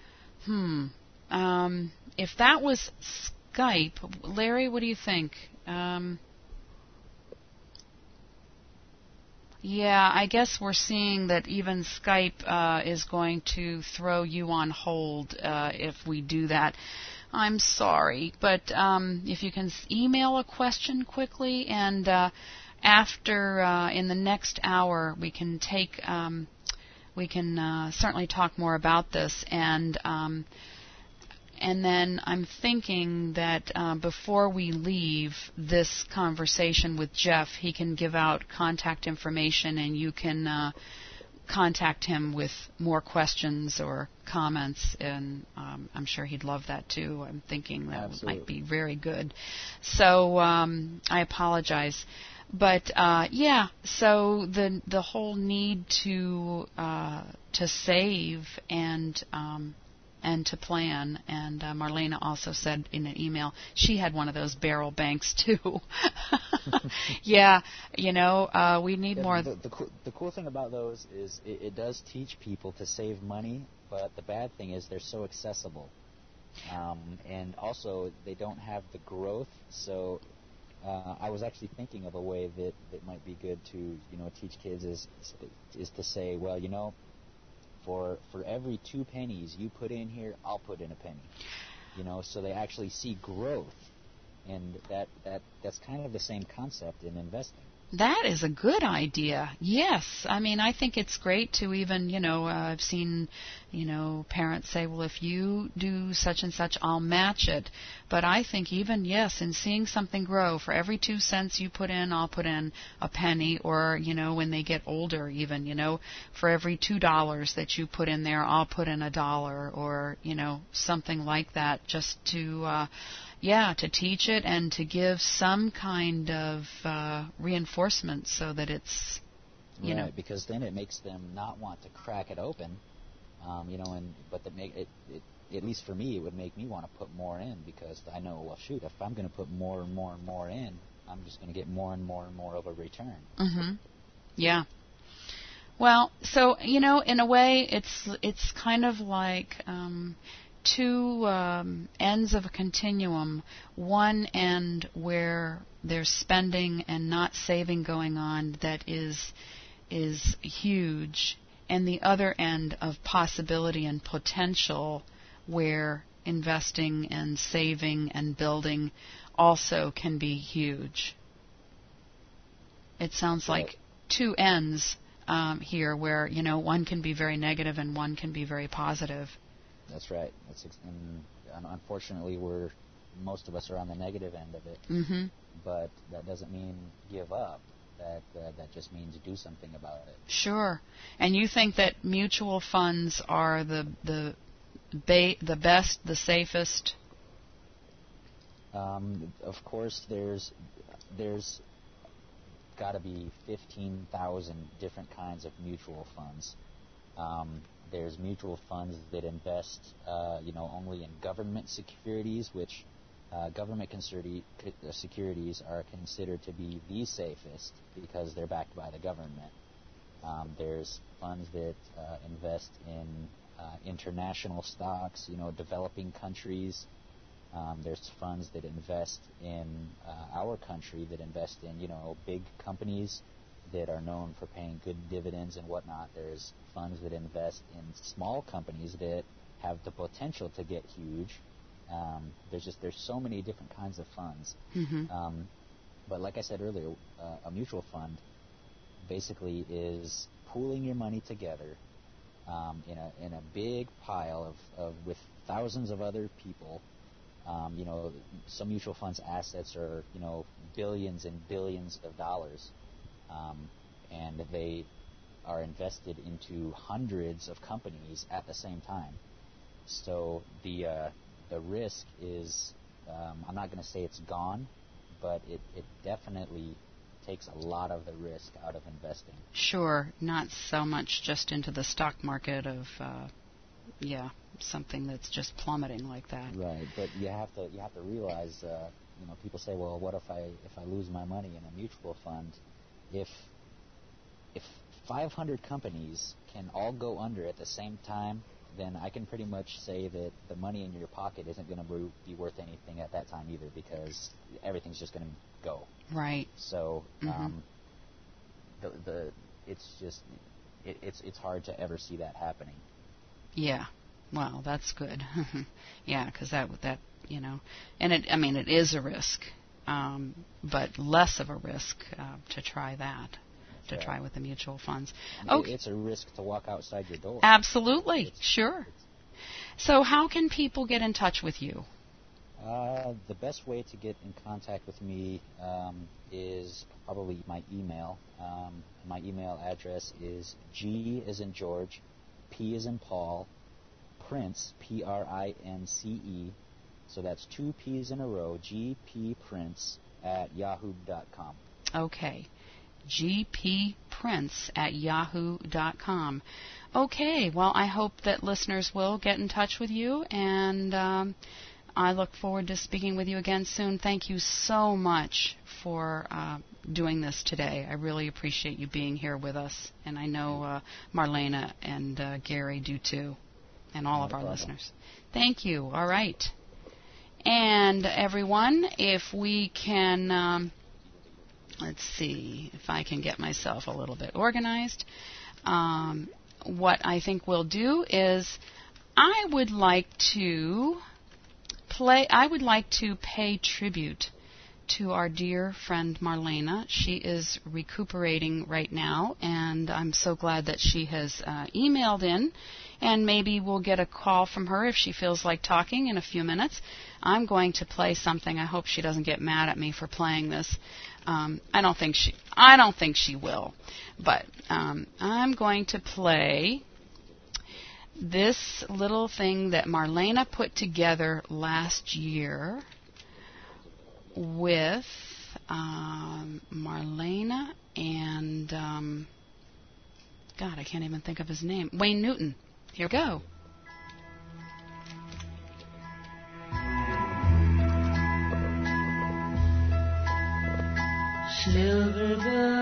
if that was Skype, Larry, what do you think? Yeah, I guess we're seeing that even Skype is going to throw you on hold if we do that. I'm sorry, but if you can email a question quickly, and after in the next hour we can certainly talk more about this, and then I'm thinking that before we leave this conversation with Jeff, he can give out contact information, and you can contact him with more questions or comments, and I'm sure he'd love that too. I'm thinking that
Absolutely.
might be very good. So I apologize. But so the whole need to save and to plan. And Marlena also said in an email she had one of those barrel banks too. Yeah, we need more.
The cool thing about those is it does teach people to save money, but the bad thing is they're so accessible, and also they don't have the growth. So I was actually thinking of a way that might be good to teach kids is to say, well, for every 2 pennies you put in here, I'll put in a penny. So they actually see growth, and that's kind of the same concept in investing.
That is a good idea. Yes. I mean, I think it's great to even, I've seen, parents say, well, if you do such and such, I'll match it. But I think even, yes, in seeing something grow, for every 2 cents you put in, I'll put in a penny. Or, when they get older even, for every $2 that you put in there, I'll put in $1, or, something like that, just to teach it and to give some kind of reinforcement so that it's,
right, because then it makes them not want to crack it open, but at least for me, it would make me want to put more in, because I know, well, shoot, if I'm going to put more and more and more in, I'm just going to get more and more and more of a return.
Mm-hmm. Yeah. Well, so, in a way, it's kind of like 2 ends of a continuum. One end where there's spending and not saving going on that is huge, and the other end of possibility and potential where investing and saving and building also can be huge. It sounds like 2 ends here where, one can be very negative and one can be very positive.
That's right. And unfortunately, most of us are on the negative end of it.
Mm-hmm.
But that doesn't mean give up. That just means do something about it.
Sure. And you think that mutual funds are the best, the safest?
Of course, there's got to be 15,000 different kinds of mutual funds. There's mutual funds that invest, only in government securities, which government securities are considered to be the safest because they're backed by the government. There's funds that invest in international stocks, developing countries. There's funds that invest in our country, that invest in, big companies that are known for paying good dividends and whatnot. There's funds that invest in small companies that have the potential to get huge. There's so many different kinds of funds. But like I said earlier, a mutual fund basically is pooling your money together in a big pile of with thousands of other people. Some mutual funds assets are billions and billions of dollars, and they are invested into hundreds of companies at the same time. So the risk is, I'm not going to say it's gone, but it definitely takes a lot of the risk out of investing.
Sure, not so much just into the stock market of, something that's just plummeting like that.
Right, but you have to realize, people say, well, what if I lose my money in a mutual fund? If 500 companies can all go under at the same time, then I can pretty much say that the money in your pocket isn't going to be worth anything at that time either, because everything's just going to go.
Right.
So it's hard to ever see that happening.
Yeah. Well, that's good. Yeah, because that and it is a risk, but less of a risk to try that. To try with the mutual funds.
Okay. It's a risk to walk outside your door.
Absolutely, sure. So how can people get in touch with you?
The best way to get in contact with me is probably my email. My email address is G as in George, P as in Paul, Prince, Prince, so that's 2 P's in a row, gpprince @yahoo.com.
Okay. gpprince@yahoo.com. Okay, well, I hope that listeners will get in touch with you, and I look forward to speaking with you again soon. Thank you so much for doing this today. I really appreciate you being here with us, and I know Marlena and Gary do too, and all of our listeners. Thank you. All right. And everyone, if we can... let's see if I can get myself a little bit organized. What I think we'll do is I would like to pay tribute to our dear friend Marlena. She is recuperating right now, and I'm so glad that she has emailed in, and maybe we'll get a call from her if she feels like talking in a few minutes. I'm going to play something. I hope she doesn't get mad at me for playing this. I don't think she will, but I'm going to play this little thing that Marlena put together last year with Marlena and God, I can't even think of his name. Wayne Newton. Here we go.
Silver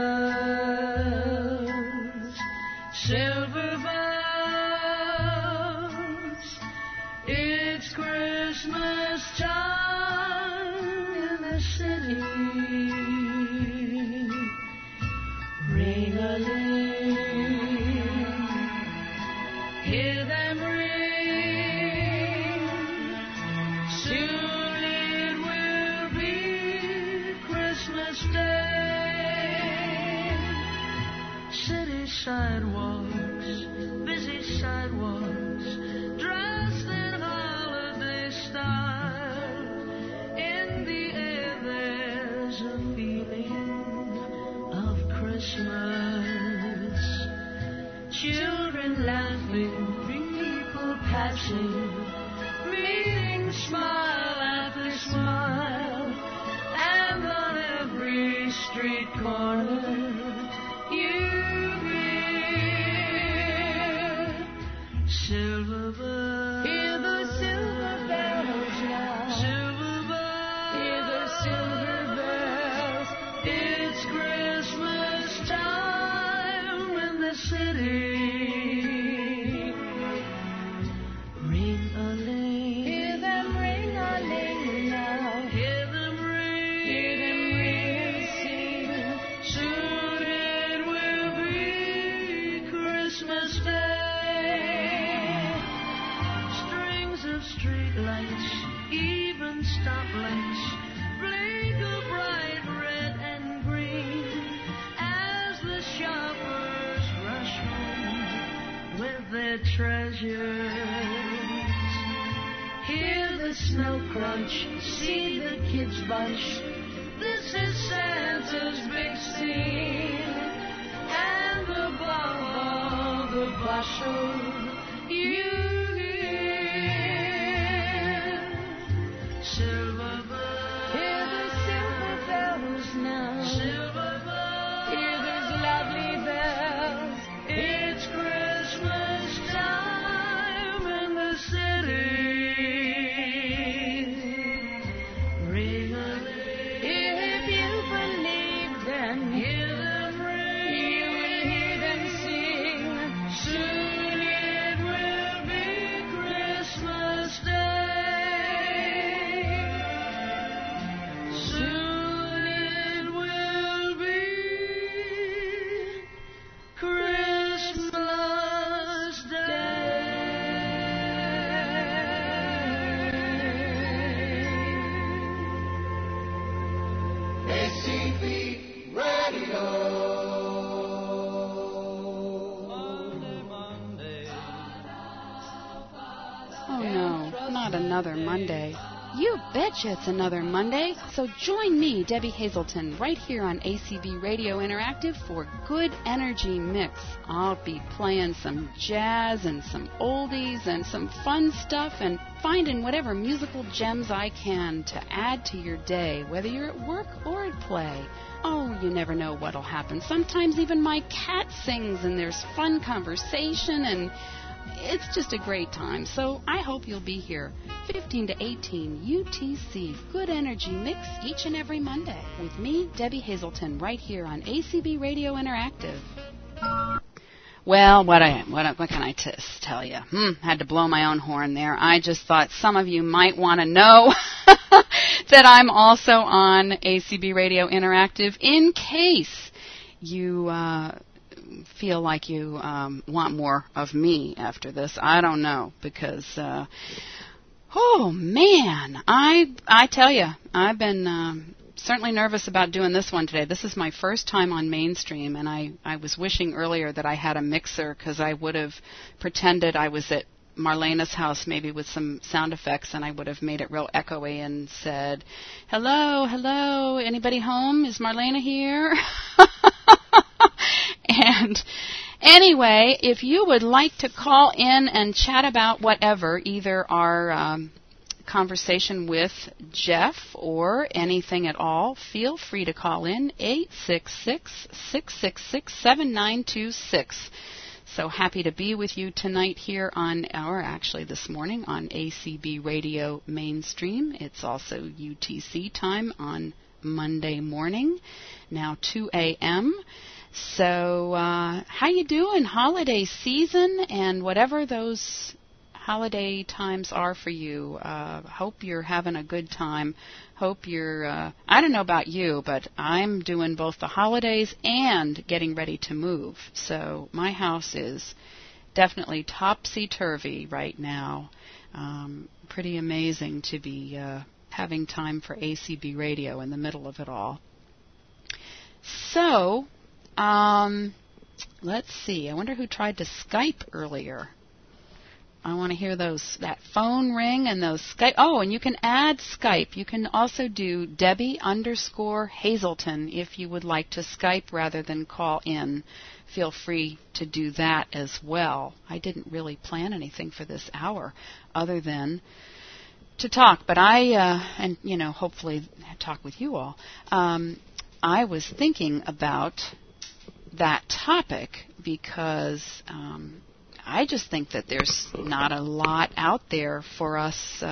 bells, silver bells, it's Christmas time in the city. Ring-a-ling, hear them ring, soon it will be Christmas Day. City sidewalks, busy sidewalks, dressed in holiday style. In the air there's a feeling of Christmas. Children laughing, people passing, meeting smile after smile, and on every street corner you silver bells, hear the silver bells now. Silver bells, hear the silver bells. It's Christmas time in the city. Ring-a-ling, hear them ring-a-ling now. Hear them ring, sing. Soon their treasures. Hear the snow crunch, see the kids bunch. This is Santa's big scene. And above all the bustle, you hear silver bells.
Hear the silver bells now.
Silver bells.
Hear those lovely bells.
It's Christmas time in the city. Ring a
If you believe them,
hear them ring.
you will hear them sing.
Soon it will be Christmas Day. Soon it will be Christmas Day.
ACB Radio.
Oh no, not another Monday. You betcha it's another Monday. So join me, Debbie Hazelton, right here on ACB Radio Interactive for Good Energy Mix. I'll be playing some jazz and some oldies and some fun stuff and finding whatever musical gems I can to add to your day, whether you're at work or at play. Oh, you never know what'll happen. Sometimes even my cat sings and there's fun conversation and it's just a great time. So I hope you'll be here 15 to 18 UTC Good Energy Mix each and every Monday with me, Debbie Hazelton, right here on ACB Radio Interactive. Well, what can I tell you? Had to blow my own horn there. I just thought some of you might want to know that I'm also on ACB Radio Interactive in case you feel like you want more of me after this. I don't know, because oh man, I tell you, I've been certainly nervous about doing this one today. This is my first time on Mainstream, and I was wishing earlier that I had a mixer, because I would have pretended I was at Marlena's house, maybe with some sound effects, and I would have made it real echoey and said, hello, anybody home? Is Marlena here? And anyway, if you would like to call in and chat about whatever, either our conversation with Jeff or anything at all, feel free to call in 866-666-7926. So happy to be with you tonight here this morning on ACB Radio Mainstream. It's also UTC time on Monday morning, now 2 a.m. So how you doing? Holiday season and whatever those holiday times are for you. Hope you're having a good time. Hope you're, I don't know about you, but I'm doing both the holidays and getting ready to move. So my house is definitely topsy-turvy right now. Pretty amazing to be having time for ACB Radio in the middle of it all. So, let's see. I wonder who tried to Skype earlier. I want to hear that phone ring and those Skype. Oh, and you can add Skype. You can also do Debbie_Hazelton if you would like to Skype rather than call in. Feel free to do that as well. I didn't really plan anything for this hour other than to talk, but hopefully talk with you all. I was thinking about that topic because I just think that there's not a lot out there for us,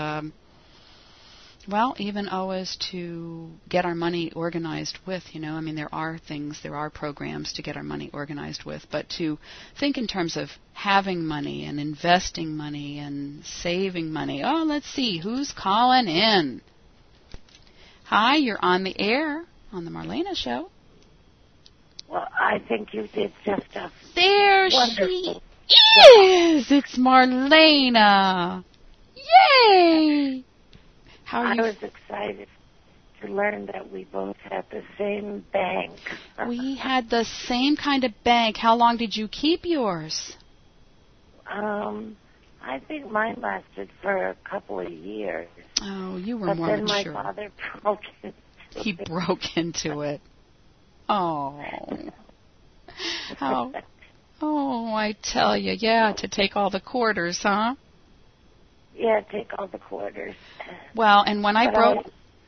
even always to get our money organized with, there are programs to get our money organized with, but to think in terms of having money and investing money and saving money. Oh, let's see, who's calling in? Hi, you're on the air on the Marlena Show.
Well, I think you did just a
there
wonderful.
She is! It's Marlena! Yay! How are you?
I was excited to learn that we both had the same bank.
We had the same kind of bank. How long did you keep yours?
I think mine lasted for a couple of years.
Oh, you were
but
more
then
mature.
my father broke into
He
it.
broke into it. Oh. How? Oh, I tell you, yeah, to take all the quarters, huh?
Yeah, take all the quarters.
Well, and when I
But
broke...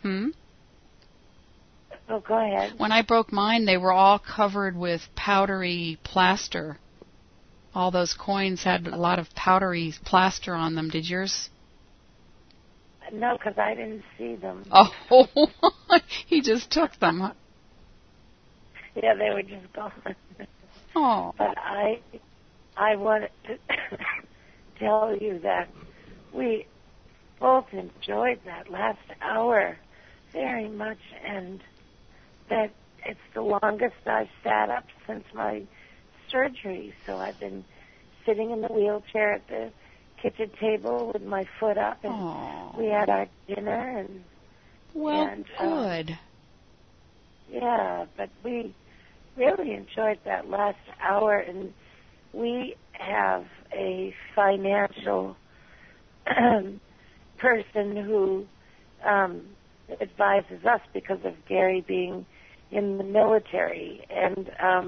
Oh, go ahead.
When I broke mine, they were all covered with powdery plaster. All those coins had a lot of powdery plaster on them. Did yours?
No, because I didn't see them.
Oh, he just took them.
Yeah, they were just gone.
Oh.
But I wanted to tell you that we both enjoyed that last hour very much, and that it's the longest I've sat up since my surgery. So I've been sitting in the wheelchair at the kitchen table with my foot up, and we had our dinner, and
good.
Yeah, but we really enjoyed that last hour, and we have a financial person who advises us because of Gary being in the military, and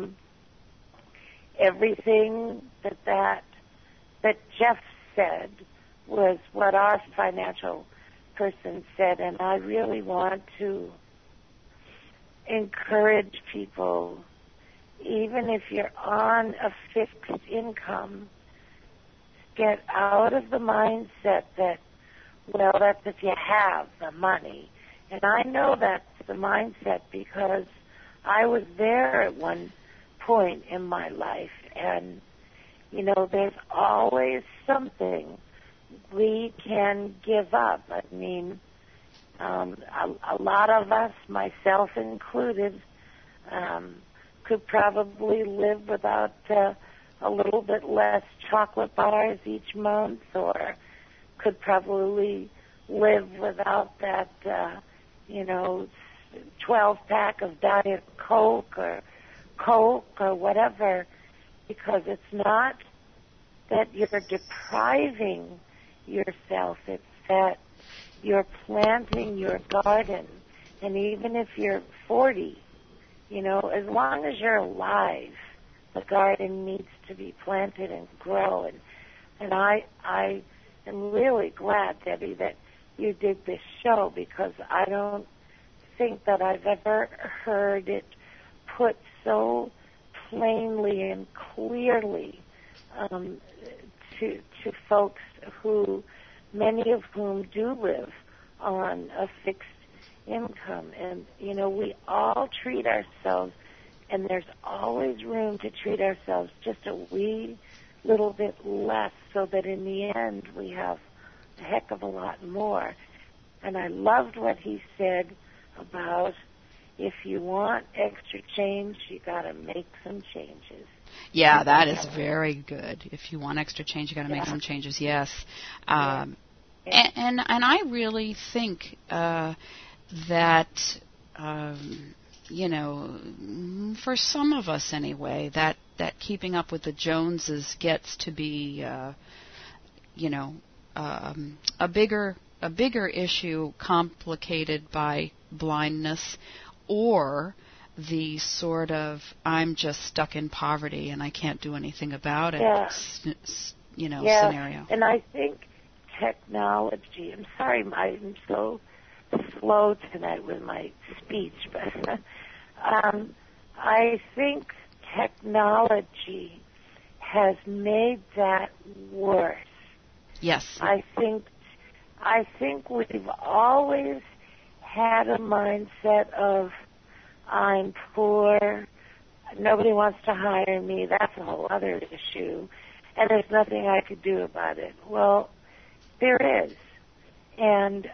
everything that Jeff said was what our financial person said, and I really want to encourage people, even if you're on a fixed income, get out of the mindset that, well, that's if you have the money. And I know that's the mindset because I was there at one point in my life, and there's always something we can give up. I mean, a lot of us, myself included, could probably live without a little bit less chocolate bars each month, or could probably live without that, 12-pack of Diet Coke or whatever, because it's not that you're depriving yourself, it's that you're planting your garden. And even if you're 40, as long as you're alive, the garden needs to be planted and grow. And I am really glad, Debbie, that you did this show, because I don't think that I've ever heard it put so plainly and clearly to folks who, many of whom do live on a fixed income. And, we all treat ourselves, and there's always room to treat ourselves just a wee little bit less, so that in the end we have a heck of a lot more. And I loved what he said about, if you want extra change, you got to make some changes.
Yeah, that is very good. If you want extra change, you got to make some changes. Yes, and I really think that for some of us anyway, that keeping up with the Joneses gets to be a bigger issue, complicated by blindness, or the sort of, I'm just stuck in poverty and I can't do anything about it, scenario.
And I think technology, I'm sorry I'm so slow tonight with my speech, but I think technology has made that worse.
Yes.
I think we've always had a mindset of, I'm poor, nobody wants to hire me, that's a whole other issue, and there's nothing I could do about it. Well, there is. And,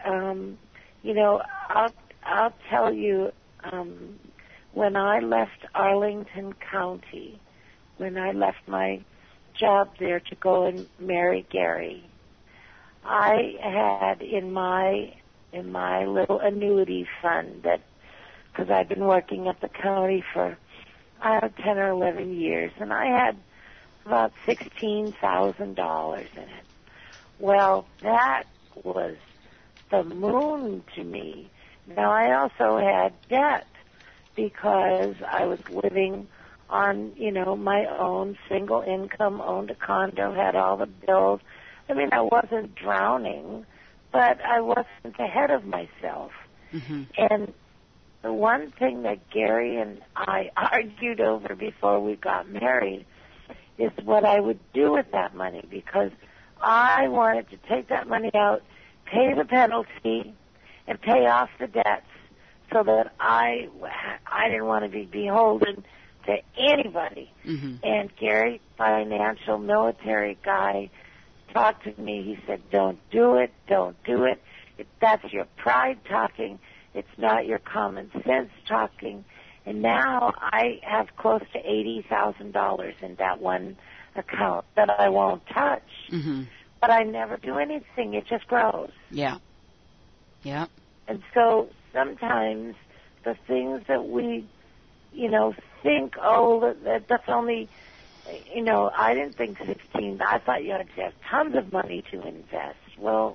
I'll tell you, when I left Arlington County, when I left my job there to go and marry Gary, I had in my little annuity fund, that, because I've been working at the county for 10 or 11 years, and I had about $16,000 in it. Well, that was the moon to me. Now, I also had debt because I was living on, my own single income, owned a condo, had all the bills. I mean, I wasn't drowning, but I wasn't ahead of myself.
Mm-hmm.
And the one thing that Gary and I argued over before we got married is what I would do with that money, because I wanted to take that money out, pay the penalty, and pay off the debts so that I didn't want to be beholden to anybody.
Mm-hmm.
And Gary, financial military guy, talked to me. He said, don't do it. That's your pride talking. It's not your common sense talking. And now I have close to $80,000 in that one account that I won't touch.
Mm-hmm.
But I never do anything. It just grows.
Yeah. Yeah.
And so sometimes the things that we, think, that's only, I didn't think 16. I thought you had to have tons of money to invest. Well,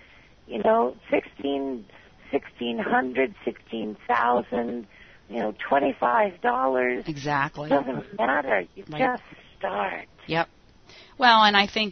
1,600, 16,000, $25.
Exactly.
Doesn't matter. You just start.
Yep. Well, and I think,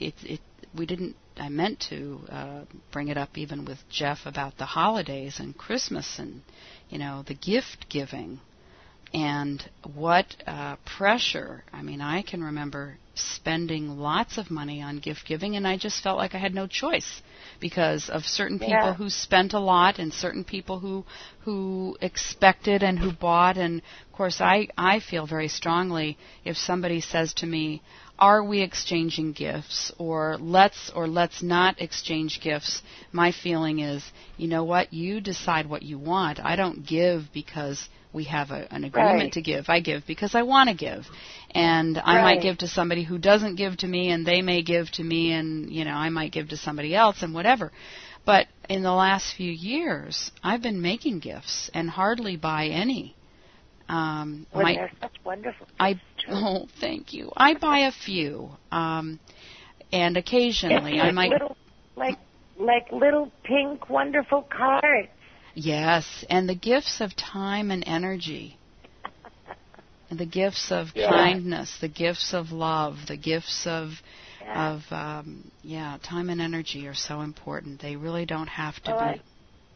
I meant to bring it up even with Jeff about the holidays and Christmas and, the gift giving and what pressure. I mean, I can remember spending lots of money on gift giving, and I just felt like I had no choice because of certain people who spent a lot and certain people who expected and who bought. And, of course, I feel very strongly if somebody says to me, are we exchanging gifts, or let's not exchange gifts, my feeling is, you know what, you decide what you want. I don't give because we have an agreement to give. I give because I want to give. And I might give to somebody who doesn't give to me, and they may give to me, and, I might give to somebody else and whatever. But in the last few years, I've been making gifts and hardly buy any.
They're such wonderful gifts,
oh, thank you. I buy a few, and occasionally I might
like little pink wonderful cards.
Yes, and the gifts of time and energy, and the gifts of kindness, the gifts of love, the gifts of time and energy are so important. They really don't have to be.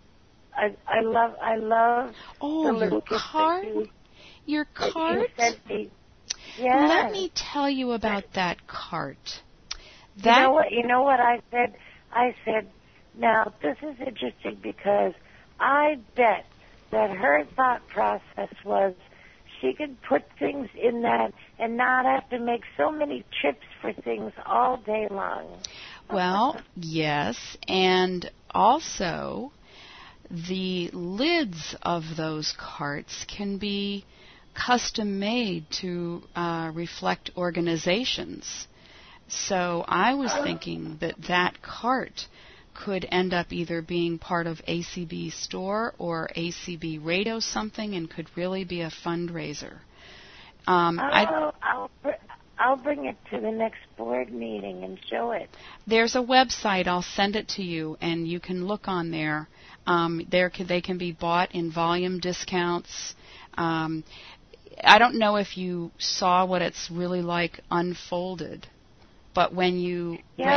I love.
Oh, your card. Your cart?
Let
me tell you about that cart.
You know what I said? I said, now this is interesting because I bet that her thought process was she could put things in that and not have to make so many trips for things all day long.
Well, yes, and also the lids of those carts can be custom made to reflect organizations. So I was thinking that cart could end up either being part of ACB store or ACB radio something, and could really be a fundraiser.
I'll bring it to the next board meeting and show it.
There's a website. I'll send it to you, and you can look on there. They can be bought in volume discounts. I don't know if you saw what it's really like unfolded, but when you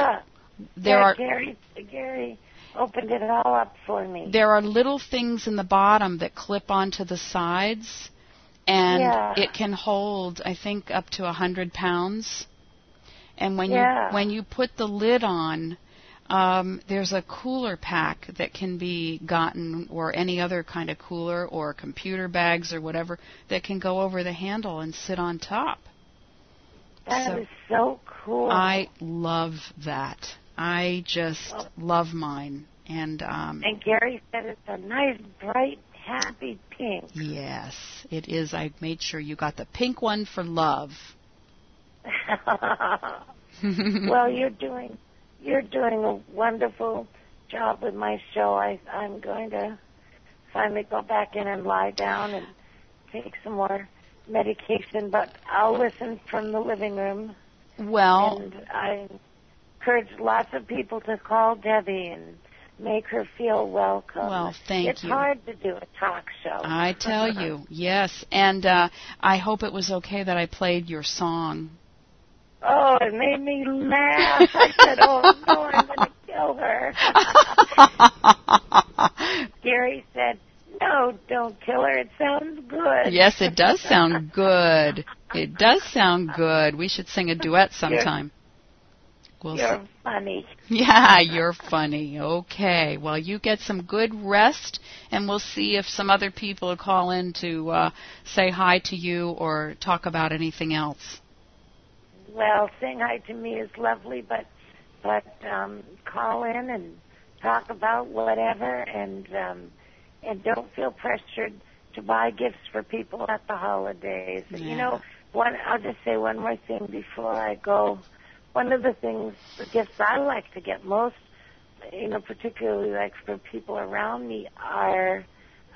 Gary opened it all up for me.
There are little things in the bottom that clip onto the sides, and it can hold, I think, up to 100 pounds. And when you put the lid on, there's a cooler pack that can be gotten, or any other kind of cooler, or computer bags or whatever, that can go over the handle and sit on top.
That is so cool.
I love that. I just love mine. And
Gary said it's a nice, bright, happy pink.
Yes, it is. I made sure you got the pink one for love.
Well, you're doing a wonderful job with my show. I'm going to finally go back in and lie down and take some more medication, but I'll listen from the living room.
Well,
And I encourage lots of people to call Debbie and make her feel welcome.
well, thank
it's
you.
hard to do a talk show.
I tell you, yes. And I hope it was okay that I played your song.
Oh, it made me laugh. I said, oh, no, I'm going to kill her. Gary said, no, don't kill her. It sounds good.
Yes, it does sound good. It does sound good. We should sing a duet sometime.
You're funny.
Yeah, you're funny. Okay. Well, you get some good rest, and we'll see if some other people will call in to say hi to you or talk about anything else.
Well, saying hi to me is lovely, but call in and talk about whatever, and don't feel pressured to buy gifts for people at the holidays.
Yeah.
You know, I'll just say one more thing before I go. One of the gifts I like to get most, you know, particularly like for people around me, are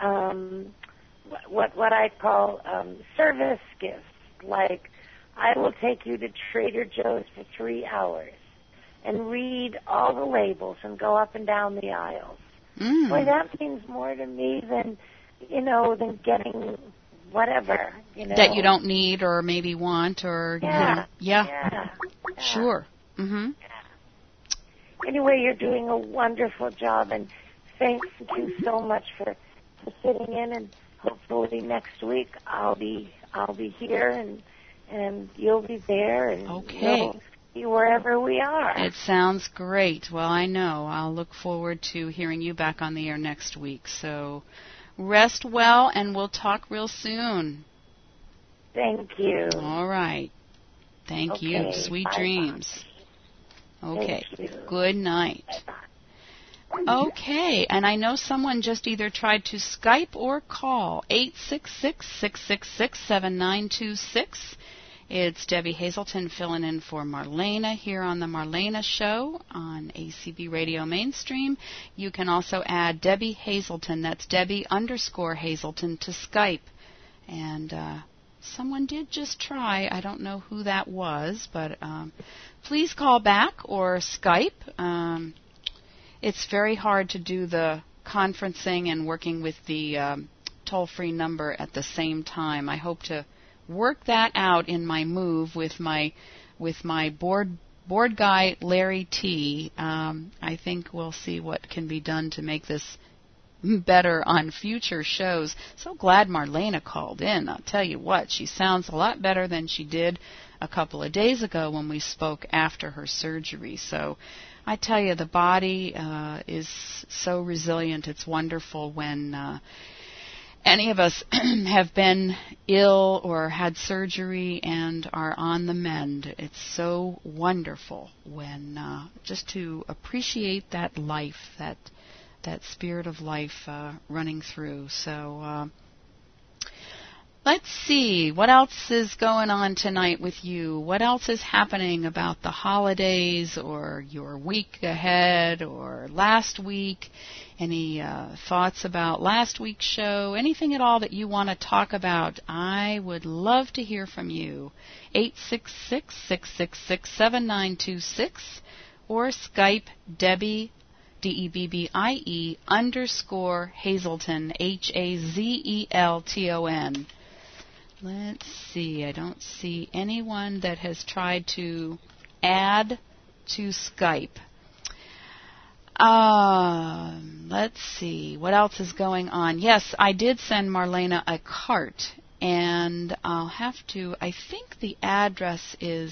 what I call service gifts. Like, I will take you to Trader Joe's for 3 hours and read all the labels and go up and down the aisles. Boy, that means more to me than getting whatever,
that you don't need or maybe want or
yeah.
Sure. Mhm.
Anyway, you're doing a wonderful job, and thank you so much for sitting in. And hopefully next week I'll be here, and you'll be there, and you'll be wherever we are.
It sounds great. Well, I know. I'll look forward to hearing you back on the air next week. So rest well, and we'll talk real soon.
Thank you.
All right. Thank you. Sweet dreams. Okay. Good night. Okay, and I know someone just either tried to Skype or call 866-666-7926. It's Debbie Hazelton filling in for Marlena here on the Marlena Show on ACB Radio Mainstream. You can also add Debbie Hazelton, that's Debbie_Hazelton, to Skype. And someone did just try. I don't know who that was, but please call back or Skype. It's very hard to do the conferencing and working with the toll-free number at the same time. I hope to work that out in my move with my board guy Larry T. I think we'll see what can be done to make this better on future shows. So glad Marlena called in. I'll tell you what, she sounds a lot better than she did a couple of days ago when we spoke after her surgery. So I tell you, the body is so resilient. It's wonderful when any of us have been ill or had surgery and are on the mend. It's so wonderful when just to appreciate that life, that spirit of life running through. So let's see, what else is going on tonight with you? What else is happening about the holidays or your week ahead or last week? Any thoughts about last week's show? Anything at all that you want to talk about? I would love to hear from you. 866-666-7926 or Skype Debbie, DEBBIE _Hazelton, HAZELTON. Let's see. I don't see anyone that has tried to add to Skype. Let's see. What else is going on? Yes, I did send Marlena a cart, and I'll have to, I think the address is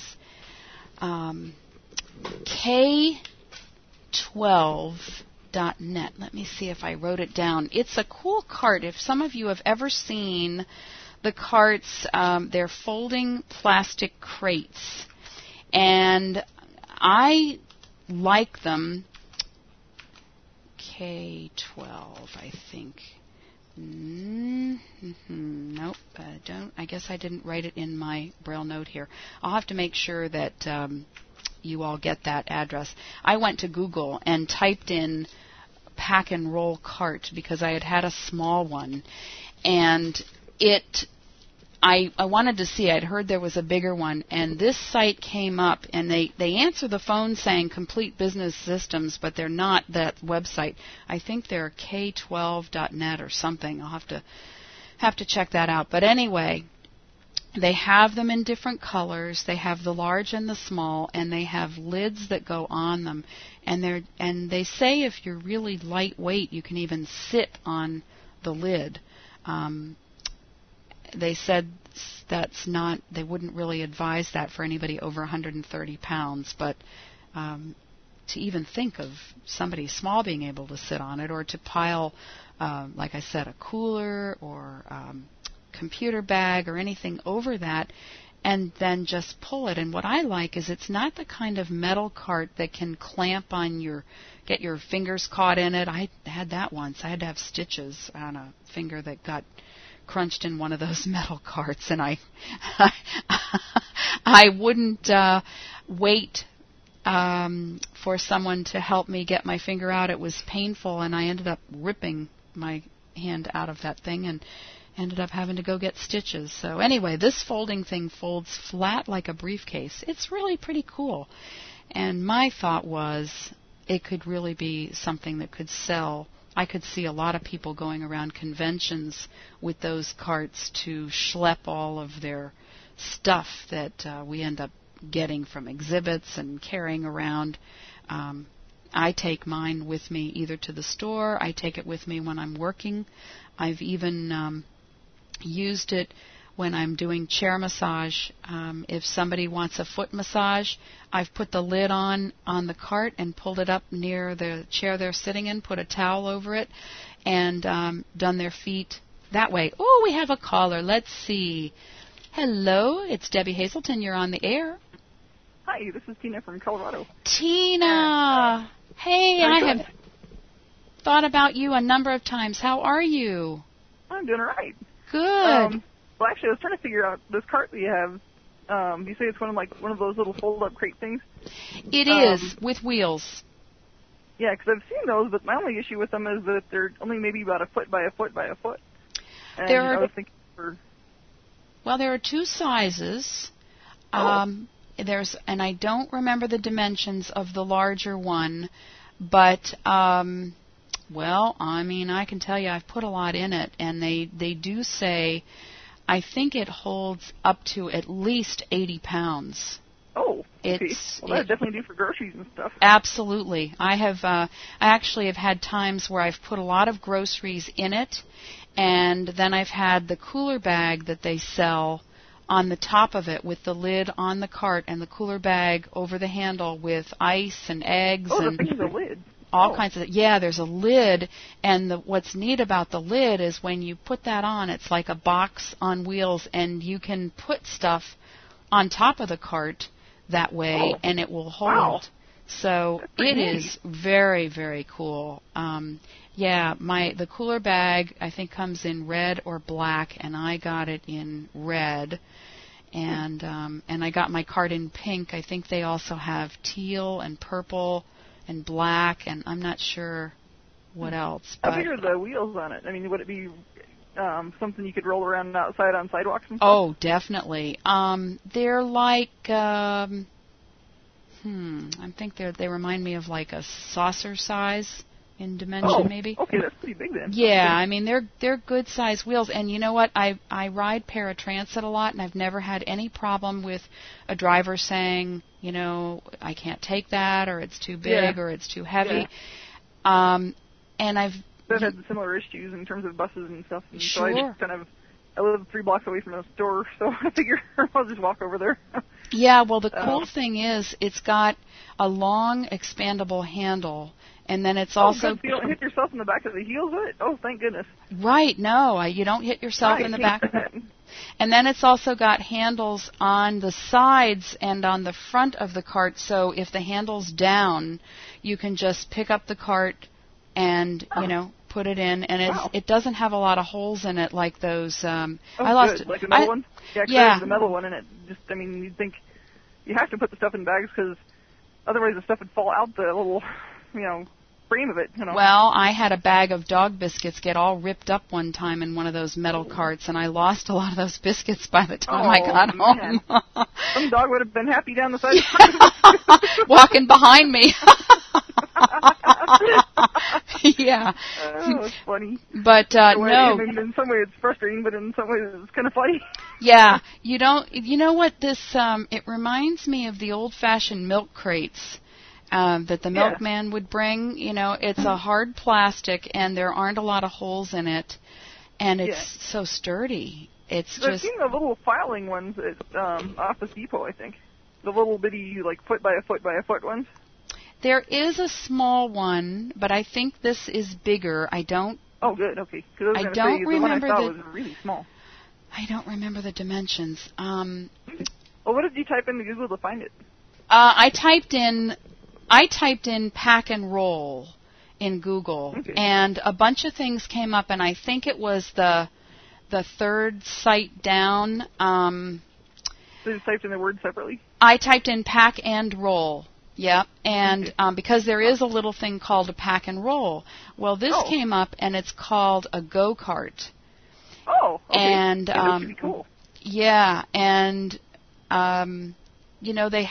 K12.net. Let me see if I wrote it down. It's a cool cart. If some of you have ever seen the carts, they're folding plastic crates, and I like them. K12, I think. Nope, don't. I guess I didn't write it in my Braille note here. I'll have to make sure that you all get that address. I went to Google and typed in pack and roll cart because I had a small one, and I wanted to see. I'd heard there was a bigger one, and this site came up, and they answer the phone saying Complete Business Systems, but they're not that website. I think they're k12.net or something. I'll have to check that out. But anyway, they have them in different colors. They have the large and the small, and they have lids that go on them. And they say if you're really lightweight, you can even sit on the lid. They said they wouldn't really advise that for anybody over 130 pounds, but to even think of somebody small being able to sit on it, or to pile, like I said, a cooler or computer bag or anything over that, and then just pull it. And what I like is it's not the kind of metal cart that can clamp on get your fingers caught in it. I had that once. I had to have stitches on a finger that got crunched in one of those metal carts, and I wouldn't wait for someone to help me get my finger out. It was painful, and I ended up ripping my hand out of that thing and ended up having to go get stitches. So anyway, this folding thing folds flat like a briefcase. It's really pretty cool. And my thought was it could really be something that could sell. I could see a lot of people going around conventions with those carts to schlep all of their stuff that we end up getting from exhibits and carrying around. I take mine with me either to the store. I take it with me when I'm working. I've even used it when I'm doing chair massage. If somebody wants a foot massage, I've put the lid on the cart and pulled it up near the chair they're sitting in, put a towel over it, and done their feet that way. Oh, we have a caller. Let's see. Hello, it's Debbie Hazelton. You're on the air.
Hi, this is Tina from Colorado.
Tina! Hey, I have thought about you a number of times. How are you?
I'm doing all right.
Good.
Well, actually, I was trying to figure out this cart that you have. You say it's one of those little fold-up crate things?
It is, with wheels.
Yeah, because I've seen those, but my only issue with them is that they're only maybe about a foot by a foot by a foot. And I was thinking
well, there are two sizes. And I don't remember the dimensions of the larger one, but well, I mean, I can tell you I've put a lot in it, and they do say, I think it holds up to at least 80 pounds.
Oh, okay. Well, that'd definitely do for groceries and stuff.
Absolutely. I actually have had times where I've put a lot of groceries in it, and then I've had the cooler bag that they sell on the top of it with the lid on the cart and the cooler bag over the handle with ice and eggs and
the thing's a lid.
All kinds of, there's a lid, and what's neat about the lid is when you put that on, it's like a box on wheels, and you can put stuff on top of the cart that way, and it will hold.
Wow.
So it is very, very cool. The cooler bag I think comes in red or black, and I got it in red. And I got my cart in pink. I think they also have teal and purple and black, and I'm not sure what else.
How big are the wheels on it? I mean, would it be something you could roll around outside on sidewalks and stuff?
Oh, definitely. They're like, I think they remind me of like a saucer size in dimension, maybe.
Okay, that's pretty big then.
Yeah, I mean they're good size wheels, and you know what? I ride paratransit a lot, and I've never had any problem with a driver saying, I can't take that, or it's too big, or it's too heavy. And I've
had similar issues in terms of buses and stuff. And
sure.
So I just I live 3 blocks away from a store, so I figure I'll just walk over there.
Yeah, well, the cool thing is it's got a long expandable handle. And then it's also...
Good. So you don't hit yourself in the back of the heels with it? Oh, thank goodness.
Right, no, you don't hit yourself in the back. And then it's also got handles on the sides and on the front of the cart, so if the handle's down, you can just pick up the cart and, put it in. And it doesn't have a lot of holes in it like those...
Good. Like the metal one? Yeah, there's the metal one, and it just, you'd think you have to put the stuff in bags because otherwise the stuff would fall out the little... frame of it, you know.
Well, I had a bag of dog biscuits get all ripped up one time in one of those metal carts, and I lost a lot of those biscuits by the time I got home.
Some dog would have been happy down the side.
Walking behind me. Yeah.
Oh, it's funny.
But no.
In some ways it's frustrating, but in some ways it's kind of funny.
Yeah. You know what this it reminds me of the old-fashioned milk crates that the milkman would bring. You know, it's a hard plastic and there aren't a lot of holes in it, and it's so sturdy. It's
I've seen the little filing ones at Office Depot, I think. The little bitty, like, foot by a foot by a foot ones.
There is a small one, but I think this is bigger. I don't.
Oh, good. Okay.
I don't remember
the one I saw was really small.
I don't remember the dimensions.
Well, what did you type into Google to find it?
I typed in pack and roll in Google, and a bunch of things came up, and I think it was the third site down.
So you typed in the word separately?
I typed in pack and roll. Yep, and because there is a little thing called a pack and roll. Well, this came up, and it's called a go-kart.
Oh, okay.
And
that should be cool.
Yeah, and you know, they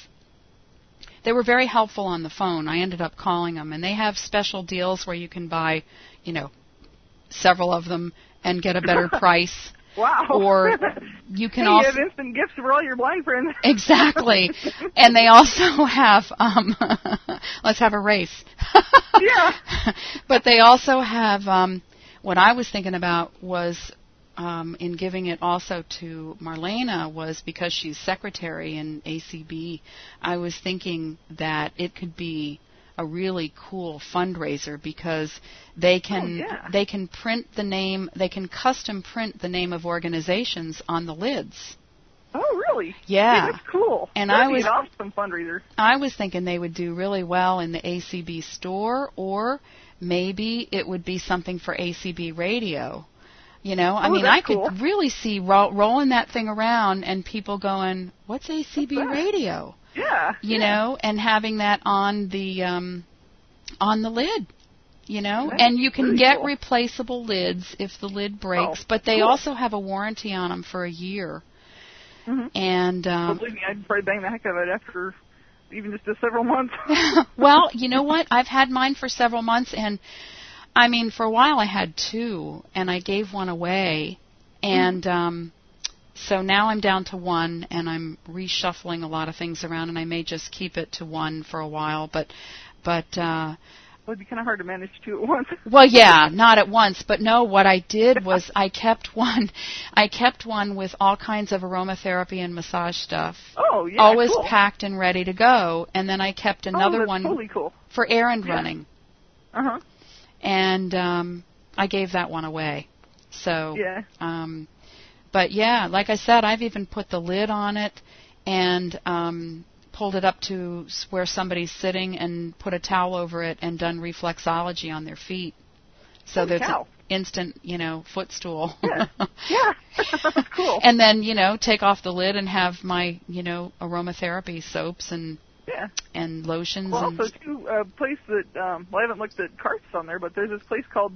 were very helpful on the phone. I ended up calling them, and they have special deals where you can buy, you know, several of them and get a better price.
Wow.
Or you can also
have instant gifts for all your blind friends.
Exactly. And they also have let's have a race.
Yeah.
But they also have what I was thinking about was in giving it also to Marlena was because she's secretary in ACB, I was thinking that it could be a really cool fundraiser because they can print the name, they can custom print the name of organizations on the lids.
Oh, really?
Yeah.
Hey, that's cool.
And
that'd be an awesome fundraiser.
I was thinking they would do really well in the ACB store, or maybe it would be something for ACB radio. You know, I mean, I could really see rolling that thing around and people going, "What's ACB radio?"
Yeah.
You know, and having that on the lid, you know, and you can get replaceable lids if the lid breaks, but they also have a warranty on them for a year. Mm-hmm. And
believe me, I'd probably bang the heck out of it after even just several months.
Well, you know what? I've had mine for several months, and I mean, for a while I had two, and I gave one away, and so now I'm down to one, and I'm reshuffling a lot of things around, and I may just keep it to one for a while, but
well, it'd be kind of hard to manage two at once.
Well, yeah, not at once, but no, what I did was I kept one with all kinds of aromatherapy and massage stuff.
Oh, yeah,
always
cool.
packed and ready to go, and then I kept another one
totally cool.
for errand running.
Uh-huh.
And I gave that one away. So, but yeah, like I said, I've even put the lid on it and pulled it up to where somebody's sitting and put a towel over it and done reflexology on their feet. So there's an instant, you know, footstool.
Yeah, that's cool.
And then, you know, take off the lid and have my, you know, aromatherapy soaps and lotions.
Well, also, too, a place that, well, I haven't looked at carts on there, but there's this place called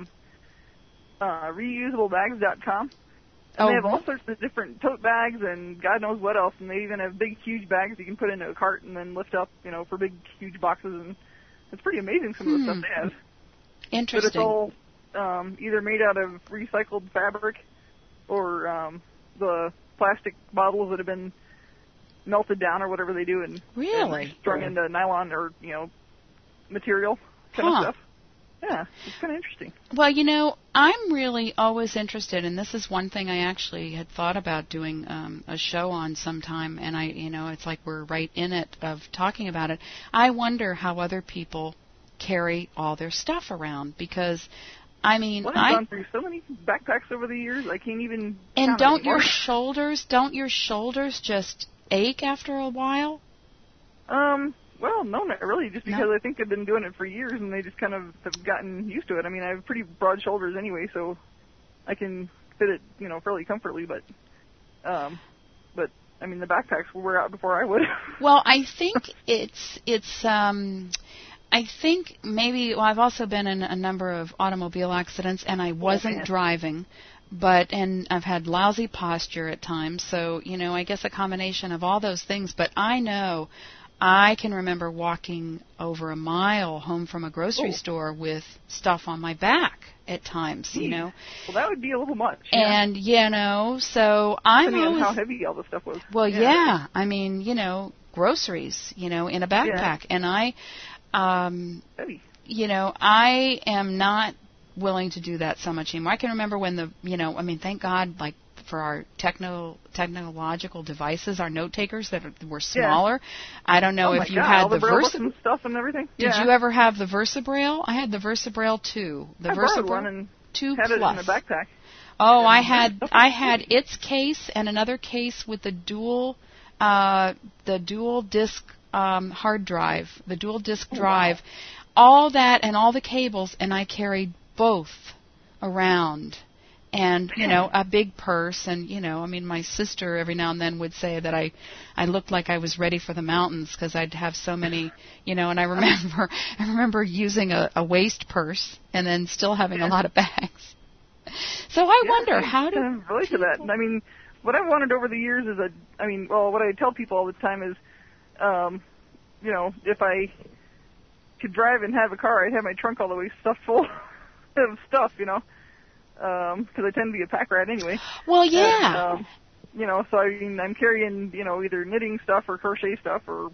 reusablebags.com. And they have all sorts of different tote bags and God knows what else, and they even have big, huge bags you can put into a cart and then lift up, you know, for big, huge boxes, and it's pretty amazing some of the stuff they have.
Interesting.
But it's all either made out of recycled fabric or the plastic bottles that have been melted down or whatever they do and strung into nylon or, you know, material kind of stuff. Yeah, it's kind of interesting.
Well, you know, I'm really always interested, and this is one thing I actually had thought about doing a show on sometime, and it's like we're right in it of talking about it. I wonder how other people carry all their stuff around, because, I mean,
I've gone through so many backpacks over the years, I can't even
And don't your shoulders just ache after a while?
Well, no, not really, just because I think I've been doing it for years and they just kind of have gotten used to it. I mean, I have pretty broad shoulders anyway, so I can fit it, you know, fairly comfortably, but I mean, the backpacks will wear out before I would.
Well, I think it's I think maybe, well, I've also been in a number of automobile accidents, and I wasn't driving, and I've had lousy posture at times, so, I guess a combination of all those things, but I know I can remember walking over a mile home from a grocery store with stuff on my back at times,
Well, that would be a little much. Yeah.
And, so I'm always...
how heavy all the stuff was.
Well, yeah. I mean, groceries, in a backpack. Yeah. And
heavy.
I am not willing to do that so much anymore. I can remember when thank God, like, for our technological devices, our note takers that were smaller. Yeah. I don't know if you had the
Versabraille stuff and everything.
Did you ever have the Versabraille? I had the Versabraille 2. The
Versabraille 2
Plus.
Had it in a backpack.
Oh, I had its case and another case with the dual disc hard drive, the dual disc drive, all that and all the cables, and I carried both around. And, a big purse, and, my sister every now and then would say that I looked like I was ready for the mountains because I'd have so many, and I remember using a waist purse and then still having a lot of bags. So I wonder, how do...
I relate to that. I mean, what I've wanted over the years is what I tell people all the time is, if I could drive and have a car, I'd have my trunk all the way stuffed full of stuff, because I tend to be a pack rat anyway.
Well, yeah.
And, so I'm carrying, either knitting stuff or crochet stuff or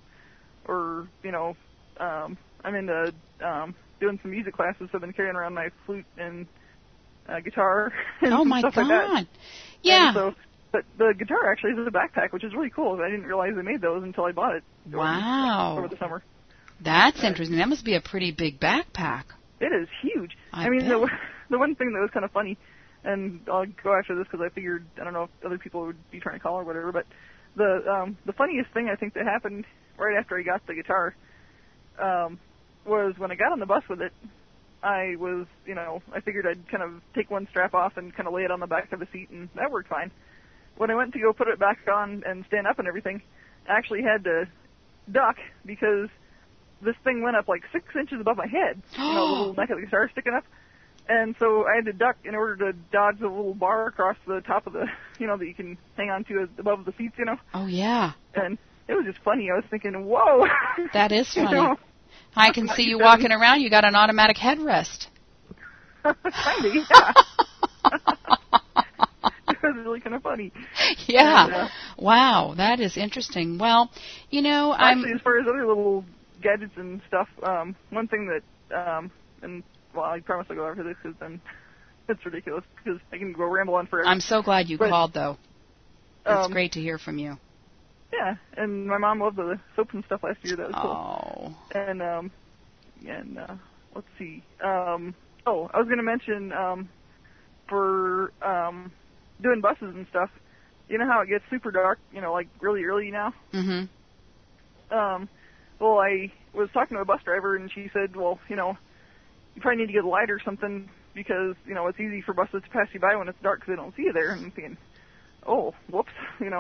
I'm into doing some music classes, so I've been carrying around my flute and guitar and
oh my
stuff
God.
like that.
Yeah.
But the guitar actually is a backpack, which is really cool. I didn't realize they made those until I bought it.
Wow.
Over the summer.
That's interesting. That must be a pretty big backpack.
It is huge.
I
mean,
bet.
the one thing that was kind of funny, and I'll go after this because I figured, I don't know if other people would be trying to call or whatever, but the funniest thing I think that happened right after I got the guitar was when I got on the bus with it, I was, I figured I'd kind of take one strap off and kind of lay it on the back of the seat, and that worked fine. When I went to go put it back on and stand up and everything, I actually had to duck because this thing went up like 6 inches above my head, the little neck of the guitar sticking up. And so I had to duck in order to dodge the little bar across the top of the, that you can hang on to above the seats,
Oh, yeah.
And it was just funny. I was thinking, whoa.
That is funny. I can see you walking around. You got an automatic headrest.
Kind of, yeah. It was really kind of funny.
Yeah.
And,
wow, that is interesting. Well,
actually, as far as other little gadgets and stuff, one thing that, I promise I'll go after this because then it's ridiculous because I can go ramble on forever.
I'm so glad you called, though. It's great to hear from you.
Yeah, and my mom loved the soaps and stuff last year. That was
cool.
And let's see. I was going to mention for doing buses and stuff. You know how it gets super dark, like really early now?
Mm-hmm.
Well, I was talking to a bus driver, and she said, well, you probably need to get a light or something because, it's easy for buses to pass you by when it's dark because they don't see you there. And I'm thinking, oh, whoops,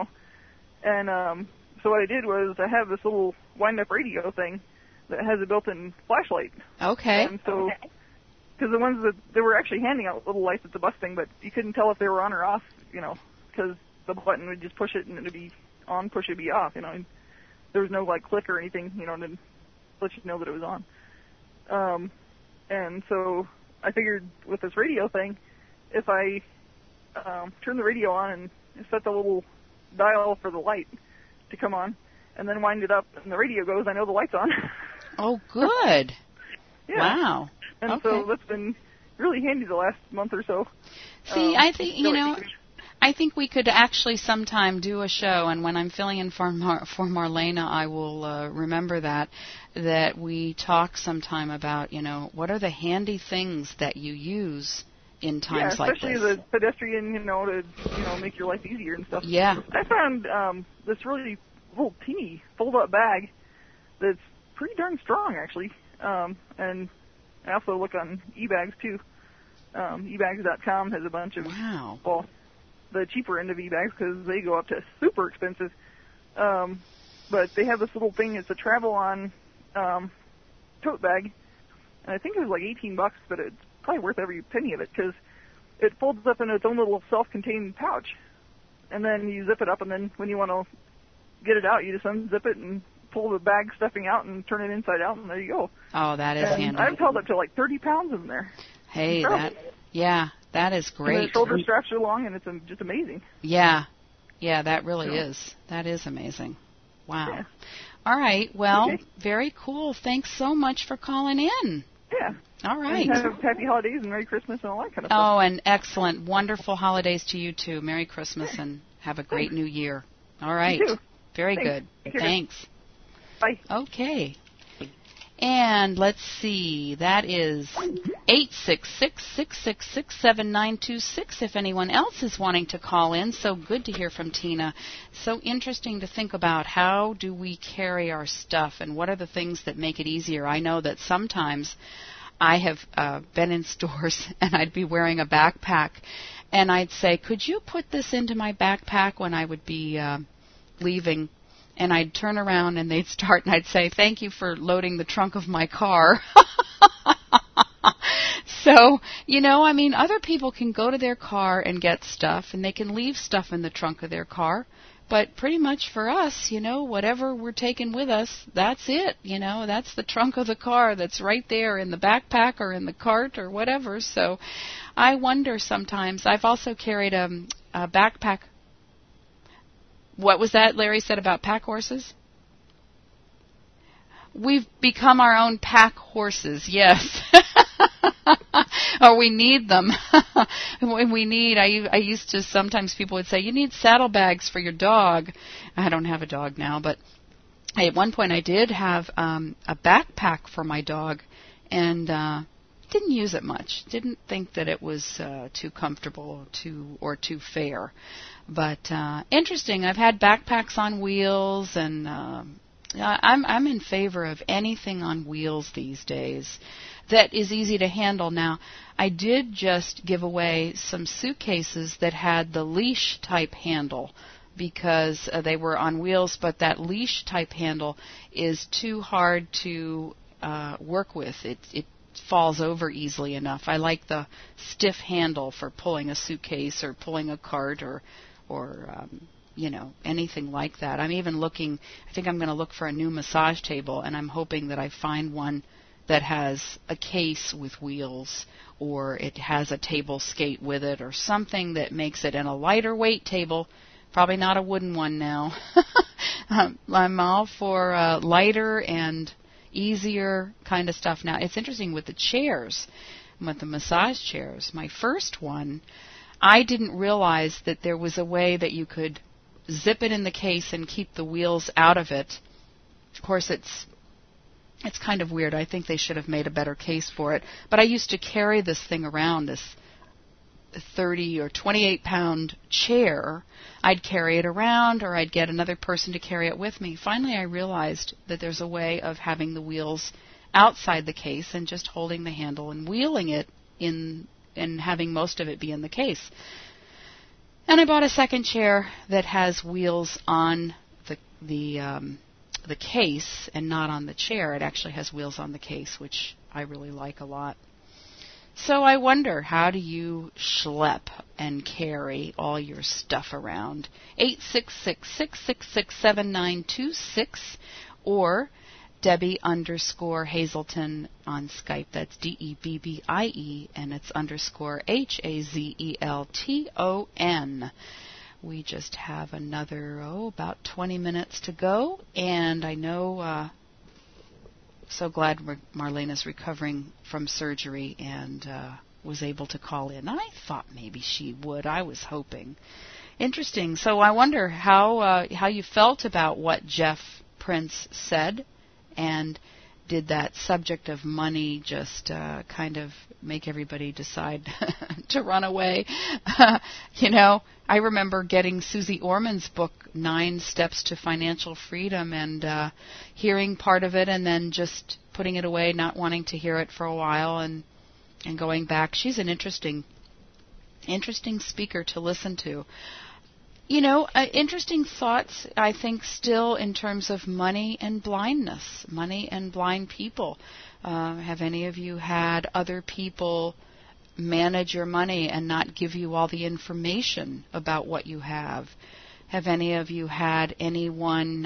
And so what I did was I have this little wind-up radio thing that has a built-in flashlight.
Okay.
And so, because the ones that, they were actually handing out little lights at the bus thing, but you couldn't tell if they were on or off, because the button would just push it and it would be on, push it, be off, And there was no, click or anything, to let you know that it was on. And so I figured with this radio thing, if I turn the radio on and set the little dial for the light to come on, and then wind it up and the radio goes, I know the light's on.
Oh, good.
Yeah.
Wow.
And so that's been really handy the last month or so.
See, I think, I think we could actually sometime do a show, and when I'm filling in for Marlena, I will remember that we talk sometime about, what are the handy things that you use in times like this.
Yeah, especially the pedestrian, to, make your life easier and stuff.
Yeah.
I found this really little teeny fold-up bag that's pretty darn strong, actually. And I also look on eBags, too. eBags.com has a bunch of, the cheaper end of eBags because they go up to super expensive. But they have this little thing. It's a travel-on tote bag, and I think it was like $18, but it's probably worth every penny of it because it folds up in its own little self-contained pouch, and then you zip it up, and then when you want to get it out, you just unzip it and pull the bag stuffing out and turn it inside out, and there you go.
Oh, that is handy.
I've held up to like 30 pounds in there.
Hey, that is great.
And the shoulder straps are long, and it's just amazing.
Yeah, that really is. That is amazing. Wow. Yeah. All right. Well, very cool. Thanks so much for calling in.
Yeah.
All right.
And have happy holidays and Merry Christmas and all that kind of stuff.
Oh, and excellent, wonderful holidays to you too. Merry Christmas and have a great New Year. All right.
You too.
Very good. Thanks.
Bye.
Okay. And let's see, that is 866-666-7926 if anyone else is wanting to call in. So good to hear from Tina. So interesting to think about how do we carry our stuff and what are the things that make it easier. I know that sometimes I have been in stores and I'd be wearing a backpack and I'd say, could you put this into my backpack when I would be leaving? And I'd turn around and they'd start and I'd say, thank you for loading the trunk of my car. So, other people can go to their car and get stuff and they can leave stuff in the trunk of their car. But pretty much for us, whatever we're taking with us, that's it. That's the trunk of the car that's right there in the backpack or in the cart or whatever. So I wonder sometimes. I've also carried a backpack. What was that Larry said about pack horses? We've become our own pack horses, yes. Or we need them. I used to, sometimes people would say, you need saddlebags for your dog. I don't have a dog now, but at one point I did have a backpack for my dog and didn't use it much. Didn't think that it was too comfortable or too fair. But interesting. I've had backpacks on wheels, and I'm in favor of anything on wheels these days that is easy to handle. Now, I did just give away some suitcases that had the leash type handle because they were on wheels, but that leash type handle is too hard to work with. It falls over easily enough. I like the stiff handle for pulling a suitcase or pulling a cart or anything like that. I'm even looking, I think I'm going to look for a new massage table, and I'm hoping that I find one that has a case with wheels or it has a table skate with it or something that makes it in a lighter weight table, probably not a wooden one now. I'm all for lighter and easier kind of stuff. Now, it's interesting with the chairs, with the massage chairs. My first one, I didn't realize that there was a way that you could zip it in the case and keep the wheels out of it. Of course, it's kind of weird. I think they should have made a better case for it. But I used to carry this thing around, this 30 or 28 pound chair. I'd carry it around or I'd get another person to carry it with me. Finally, I realized that there's a way of having the wheels outside the case and just holding the handle and wheeling it in and having most of it be in the case. And I bought a second chair that has wheels on the case and not on the chair. It actually has wheels on the case, which I really like a lot. So I wonder, how do you schlep and carry all your stuff around? 866-666-7926 or Debbie_Hazelton on Skype. That's DEBBIE, and it's _HAZELTON. We just have another, about 20 minutes to go, and I know, so glad Marlena's recovering from surgery and was able to call in. I thought maybe she would. I was hoping. Interesting. So I wonder how you felt about what Jeff Prince said. And did that subject of money just kind of make everybody decide to run away? I remember getting Susie Orman's book, 9 Steps to Financial Freedom, and hearing part of it and then just putting it away, not wanting to hear it for a while and going back. She's an interesting speaker to listen to. Interesting thoughts, I think, still in terms of money and blindness, money and blind people. Have any of you had other people manage your money and not give you all the information about what you have? Have any of you had anyone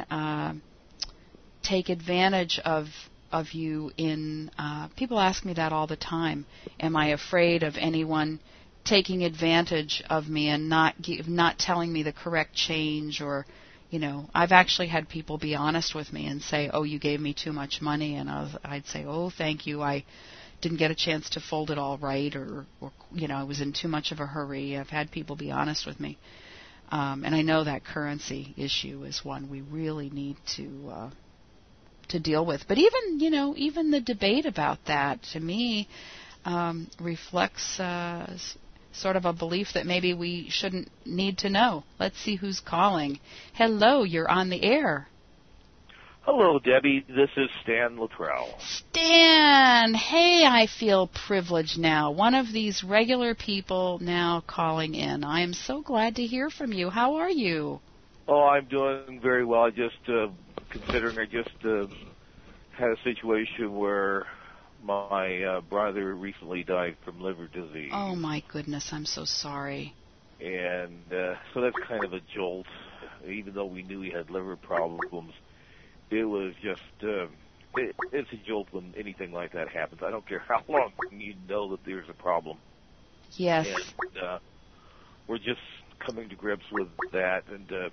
take advantage of you in... people ask me that all the time. Am I afraid of anyone taking advantage of me and not telling me the correct change? Or, I've actually had people be honest with me and say, oh, you gave me too much money, and I'd say, oh, thank you, I didn't get a chance to fold it all right, or I was in too much of a hurry. I've had people be honest with me. And I know that currency issue is one we really need to deal with. But even the debate about that, to me, reflects sort of a belief that maybe we shouldn't need to know. Let's see who's calling. Hello, you're on the air.
Hello, Debbie. This is Stan Luttrell.
Stan! Hey, I feel privileged now. One of these regular people now calling in. I am so glad to hear from you. How are you?
Oh, I'm doing very well. I just, considering I just had a situation where my brother recently died from liver disease.
Oh, my goodness. I'm so sorry.
And so that's kind of a jolt. Even though we knew he had liver problems, it was just, it's a jolt when anything like that happens. I don't care how long you know that there's a problem.
Yes.
And we're just coming to grips with that. And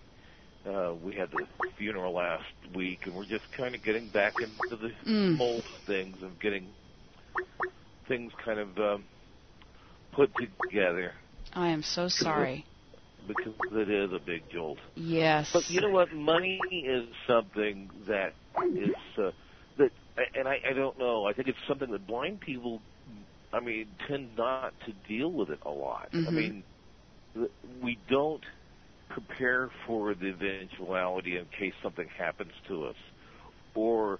we had the funeral last week, and we're just kind of getting back into the mold of things and getting things kind of put together.
I am so sorry.
Because it is a big jolt.
Yes.
But you know what? Money is something that is, and I don't know, I think it's something that blind people, tend not to deal with it a lot.
Mm-hmm.
We don't prepare for the eventuality in case something happens to us, or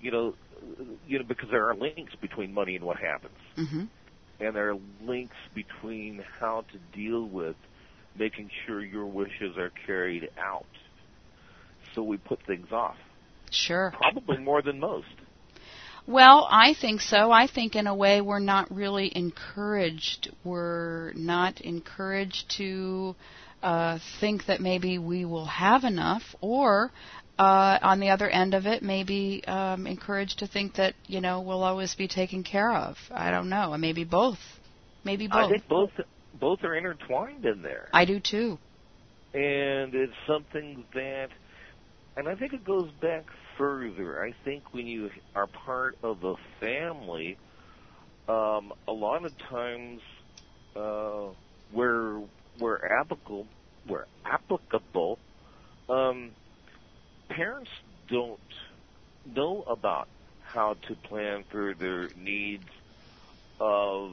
because there are links between money and what happens,
mm-hmm.
and there are links between how to deal with making sure your wishes are carried out. So we put things off.
Sure.
Probably more than most.
Well, I think so. I think in a way we're not really encouraged. We're not encouraged to think that maybe we will have enough, or on the other end of it, maybe encouraged to think that, we'll always be taken care of. I don't know. Maybe both. Maybe both.
I think both are intertwined in there.
I do too.
And it's something that, and I think it goes back further. I think when you are part of a family, a lot of times where applicable, parents don't know about how to plan for their needs of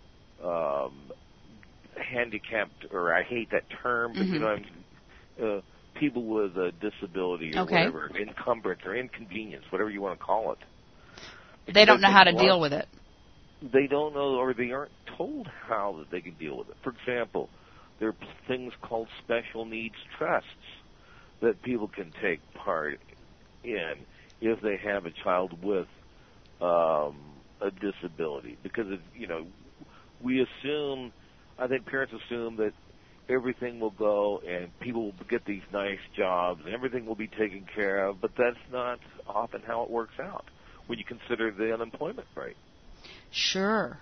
handicapped, or I hate that term, but
mm-hmm.
People with a disability or whatever, encumbrance or inconvenience, whatever you want to call it.
They don't know how to deal with it.
They don't know, or they aren't told how that they can deal with it. For example, there are things called special needs trusts that people can take part in if they have a child with a disability. Because, we assume, I think parents assume that everything will go and people will get these nice jobs and everything will be taken care of, but that's not often how it works out when you consider the unemployment rate.
Sure.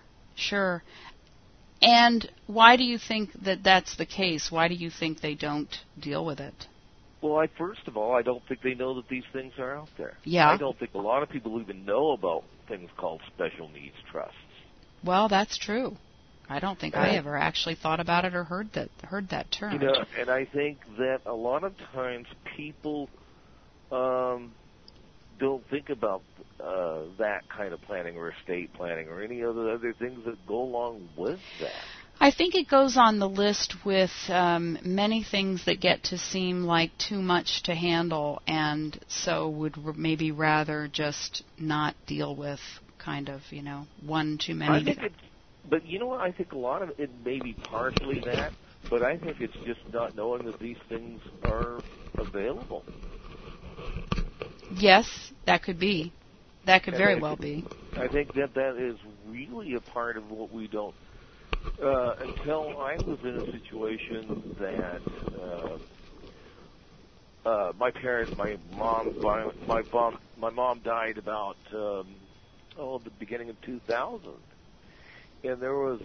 And why do you think that that's the case? Why do you think they don't deal with it?
Well, first of all, I don't think they know that these things are out there.
Yeah.
I don't think a lot of people even know about things called special needs trusts.
Well, that's true. I don't think I ever actually thought about it or heard that term.
And I think that a lot of times people don't think about that kind of planning or estate planning or any other things that go along with that.
I think it goes on the list with many things that get to seem like too much to handle, and so would maybe rather just not deal with kind of, one too many.
But you know what? I think a lot of it may be partially that, But I think it's just not knowing that these things are available.
Yes, that could be. That could very well be.
I think that is really a part of what we don't. Until I was in a situation that my parents, my mom died about the beginning of 2000, and there was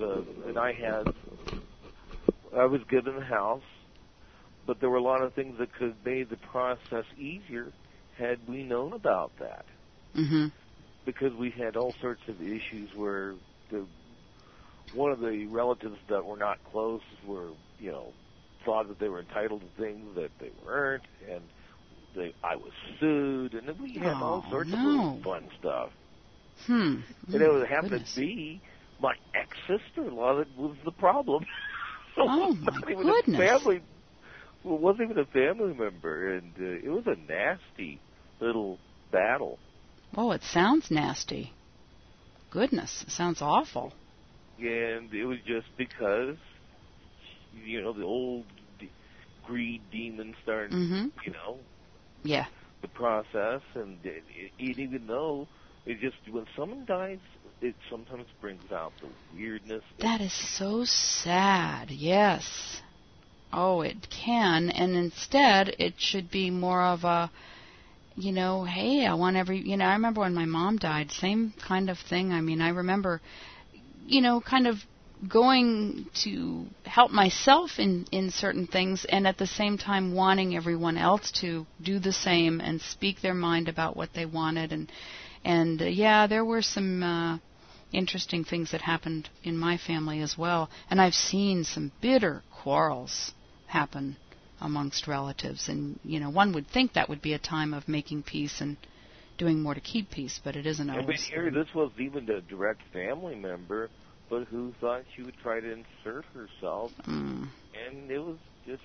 I was given the house, but there were a lot of things that could have made the process easier had we known about that.
Mm-hmm.
Because we had all sorts of issues where one of the relatives that were not close were, thought that they were entitled to things that they weren't, and I was sued, and then we had all sorts of little fun stuff. And it happened to be my ex-sister-in-law that was the problem. So
my goodness.
It wasn't even a family member, and it was a nasty little battle.
Oh, it sounds nasty. Goodness, it sounds awful.
And it was just because, the old greed demon started,
yeah,
the process. And even though when someone dies, it sometimes brings out the weirdness.
That is so sad, yes. Oh, it can. And instead, it should be more of a, hey, I want I remember when my mom died, same kind of thing. I mean, I remember, kind of going to help myself in certain things, and at the same time wanting everyone else to do the same and speak their mind about what they wanted. And there were some interesting things that happened in my family as well. And I've seen some bitter quarrels happen amongst relatives, and one would think that would be a time of making peace and doing more to keep peace, but it isn't always.
But here, this was even a direct family member, but who thought she would try to insert herself, and it was just,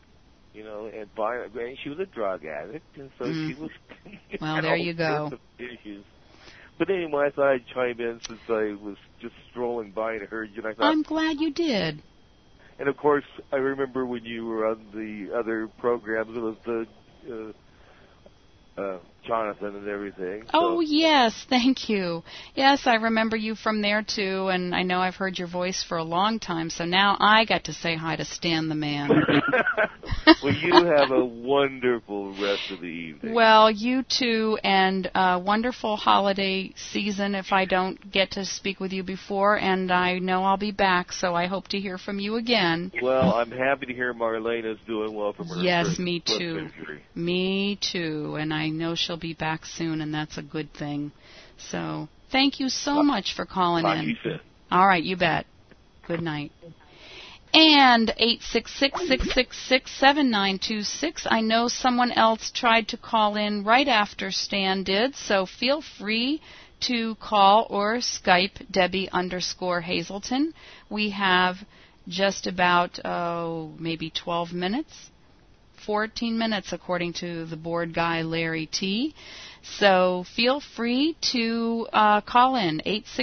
and she was a drug addict, and so she was.
Well, there you go.
Issues. But anyway, I thought I'd chime in since I was just strolling by and heard you, and I thought.
I'm glad you did.
And, of course, I remember when you were on the other programs, it was the Jonathan and everything. So.
Oh, yes, thank you. Yes, I remember you from there, too, and I know I've heard your voice for a long time, so now I got to say hi to Stan the Man.
Well, you have a wonderful rest of the evening.
Well, you too, and a wonderful holiday season if I don't get to speak with you before, and I know I'll be back, so I hope to hear from you again.
Well, I'm happy to hear Marlena's doing well from her
Yes, me too.
Injury.
Me too, and I know she'll be back soon, and that's a good thing. So, thank you so much for calling in. All right, you bet. Good night. And 866-666-7926. I know someone else tried to call in right after Stan did, so feel free to call or Skype Debbie_Hazelton. We have just about, maybe 12 minutes. 14 minutes, according to the board guy, Larry T. So feel free to call in,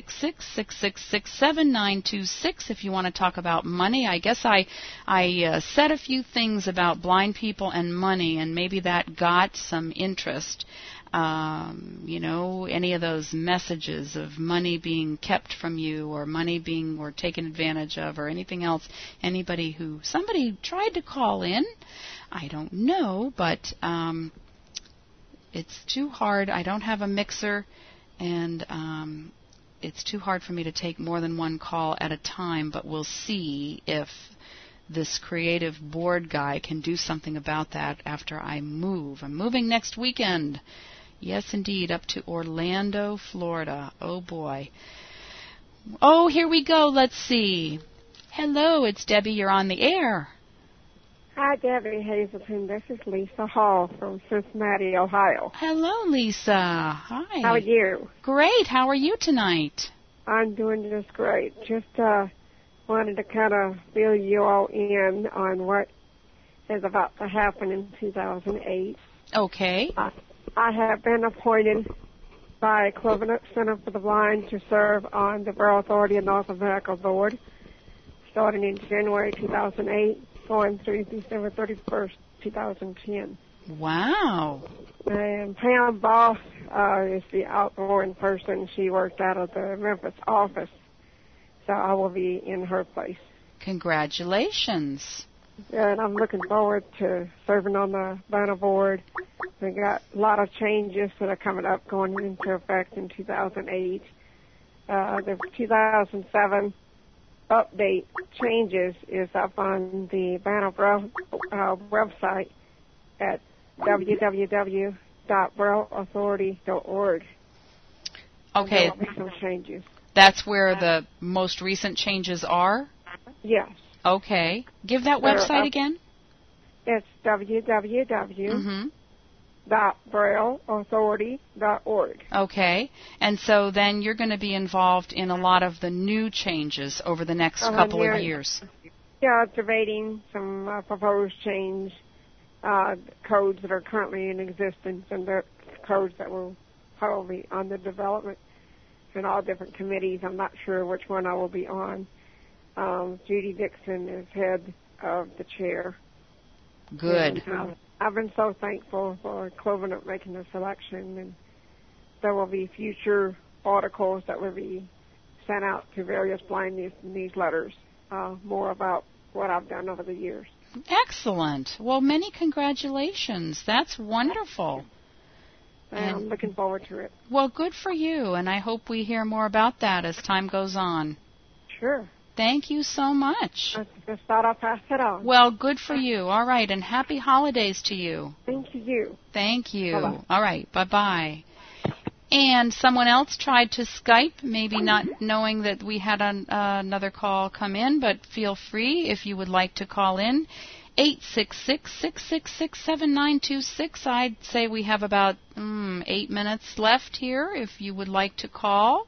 866-666-7926, if you want to talk about money. I guess I said a few things about blind people and money, and maybe that got some interest. Any of those messages of money being kept from you or money being or taken advantage of or anything else. Somebody tried to call in. I don't know, but it's too hard. I don't have a mixer, and it's too hard for me to take more than one call at a time, but we'll see if this creative board guy can do something about that after I move. I'm moving next weekend. Yes, indeed, up to Orlando, Florida. Oh, boy. Oh, here we go. Let's see. Hello, it's Debbie. You're on the air.
Hi, Debbie Hazelton. This is Lisa Hall from Cincinnati, Ohio.
Hello, Lisa. Hi.
How are you?
Great. How are you tonight?
I'm doing just great. Just wanted to kind of fill you all in on what is about to happen in 2008.
Okay.
I have been appointed by Clovernook Center for the Blind to serve on the Borough Authority of North America Board. starting in January 2008, going through December 31st, 2010.
Wow.
And Pam Boss is the outgoing person. She works out of the Memphis office, so I will be in her place.
Congratulations.
And I'm looking forward to serving on the BANA board. We got a lot of changes that are coming up going into effect in 2008. The 2007 update changes is up on the BANA website at www.brailleauthority.org.
Okay.
There will be some changes.
That's where the most recent changes are?
Yes.
Okay. Give that website again.
It's www.brailleauthority.org.
Okay. And so then you're going to be involved in a lot of the new changes over the next couple of years.
Yeah, debating some proposed change codes that are currently in existence and the codes that will probably on the development in all different committees. I'm not sure which one I will be on. Judy Dixon is head of the chair.
Good.
And, I've been so thankful for Clovenant making the selection, and there will be future articles that will be sent out to various blind newsletters, more about what I've done over the years.
Excellent. Well, many congratulations. That's wonderful.
I'm looking forward to it.
Well, good for you, and I hope we hear more about that as time goes on.
Sure.
Thank you so much.
I just thought I'd pass it on.
Well, good for you. All right, and happy holidays to you.
Thank you.
Thank you.
Bye-bye.
All right, bye-bye. And someone else tried to Skype, maybe not knowing that we had another call come in, but feel free if you would like to call in. 866-666-7926. I'd say we have about 8 minutes left here if you would like to call.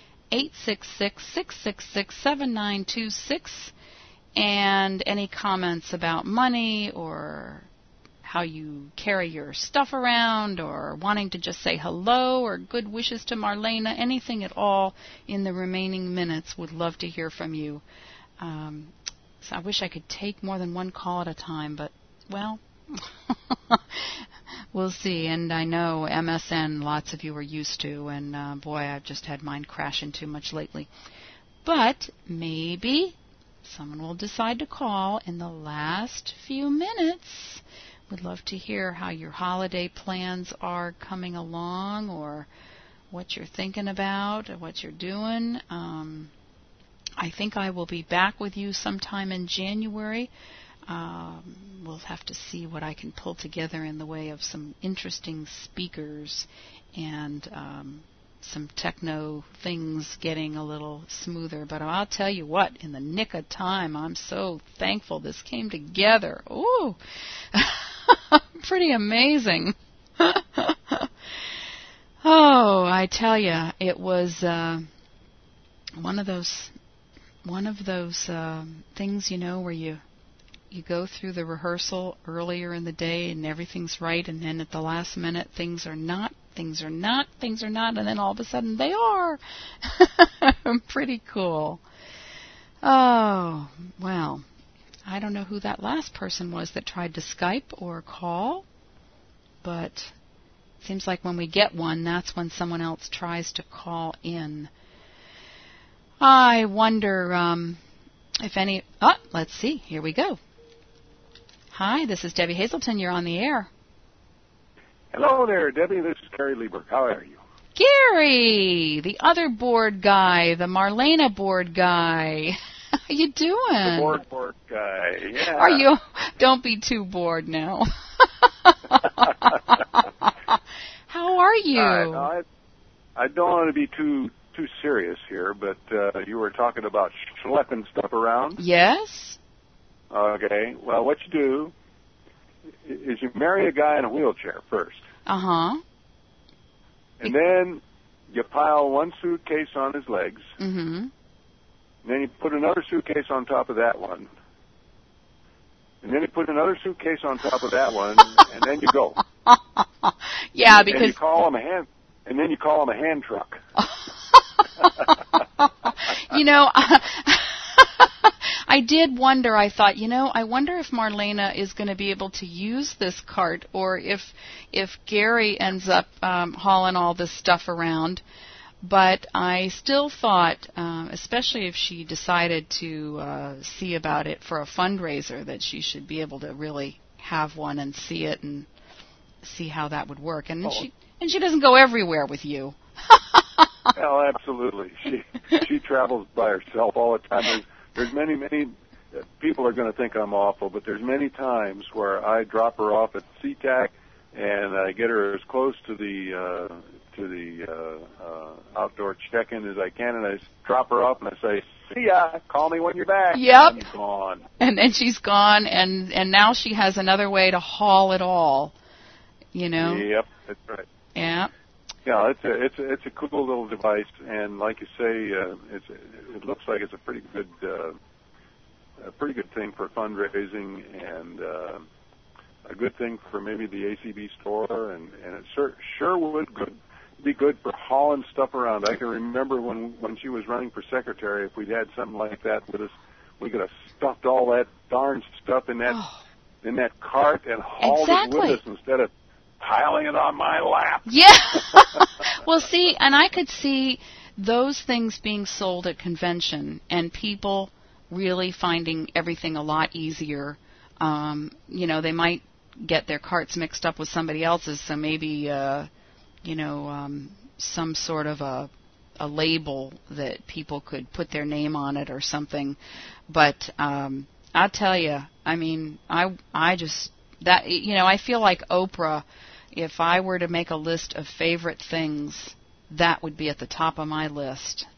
866-666-7926. And any comments about money or how you carry your stuff around or wanting to just say hello or good wishes to Marlena, anything at all in the remaining minutes, would love to hear from you. So I wish I could take more than one call at a time, but, well, we'll see. And I know MSN lots of you are used to, and boy, I've just had mine crashing too much lately. But maybe someone will decide to call in the last few minutes. Would love to hear how your holiday plans are coming along, or what you're thinking about, or what you're doing. I think I will be back with you sometime in January. We'll have to see what I can pull together in the way of some interesting speakers and some techno things getting a little smoother. But I'll tell you what, in the nick of time, I'm so thankful this came together. Ooh, pretty amazing. Oh, I tell you, it was one of those things, you know, where you go through the rehearsal earlier in the day and everything's right, and then at the last minute things are not, and then all of a sudden they are. Pretty cool. Oh, well, I don't know who that last person was that tried to Skype or call, but it seems like when we get one, that's when someone else tries to call in. I wonder if any... let's see. Here we go. Hi, this is Debbie Hazelton. You're on the air.
Hello there, Debbie. This is Gary Lieber. How are you?
Gary, the other board guy, the Marlena board guy. How you doing?
The board guy, yeah.
Are you? Don't be too bored now. How are you?
I don't want to be too serious here, but you were talking about schlepping stuff around.
Yes.
Okay. Well, what you do is you marry a guy in a wheelchair first.
Uh-huh.
And then you pile one suitcase on his legs.
Mm-hmm.
And then you put another suitcase on top of that one. And then you put another suitcase on top of that one, and then you go.
Yeah, because...
And you call him a hand truck.
You know, I did wonder. I thought, I wonder if Marlena is going to be able to use this cart, or if Gary ends up hauling all this stuff around. But I still thought, especially if she decided to see about it for a fundraiser, that she should be able to really have one and see it and see how that would work. And she doesn't go everywhere with you.
Well, absolutely. She travels by herself all the time. There's many people are going to think I'm awful, but there's many times where I drop her off at SeaTac and I get her as close to the outdoor check-in as I can, and I drop her off and I say, "See ya, call me when you're back."
Yep.
And she's gone.
And then she's gone, and now she has another way to haul it all.
Yep, that's right.
Yeah.
Yeah, it's a cool little device, and like you say, it looks like it's a pretty good thing for fundraising, and a good thing for maybe the ACB store, and it sure would be good for hauling stuff around. I can remember when she was running for secretary, if we'd had something like that with us, we could have stuffed all that darn stuff in that cart and hauled it with us instead of piling it on my lap.
Yeah. Well, see, and I could see those things being sold at convention and people really finding everything a lot easier. They might get their carts mixed up with somebody else's, so maybe, some sort of a label that people could put their name on it or something. But I'll tell you, I mean, I just, that, I feel like Oprah, if I were to make a list of favorite things, that would be at the top of my list.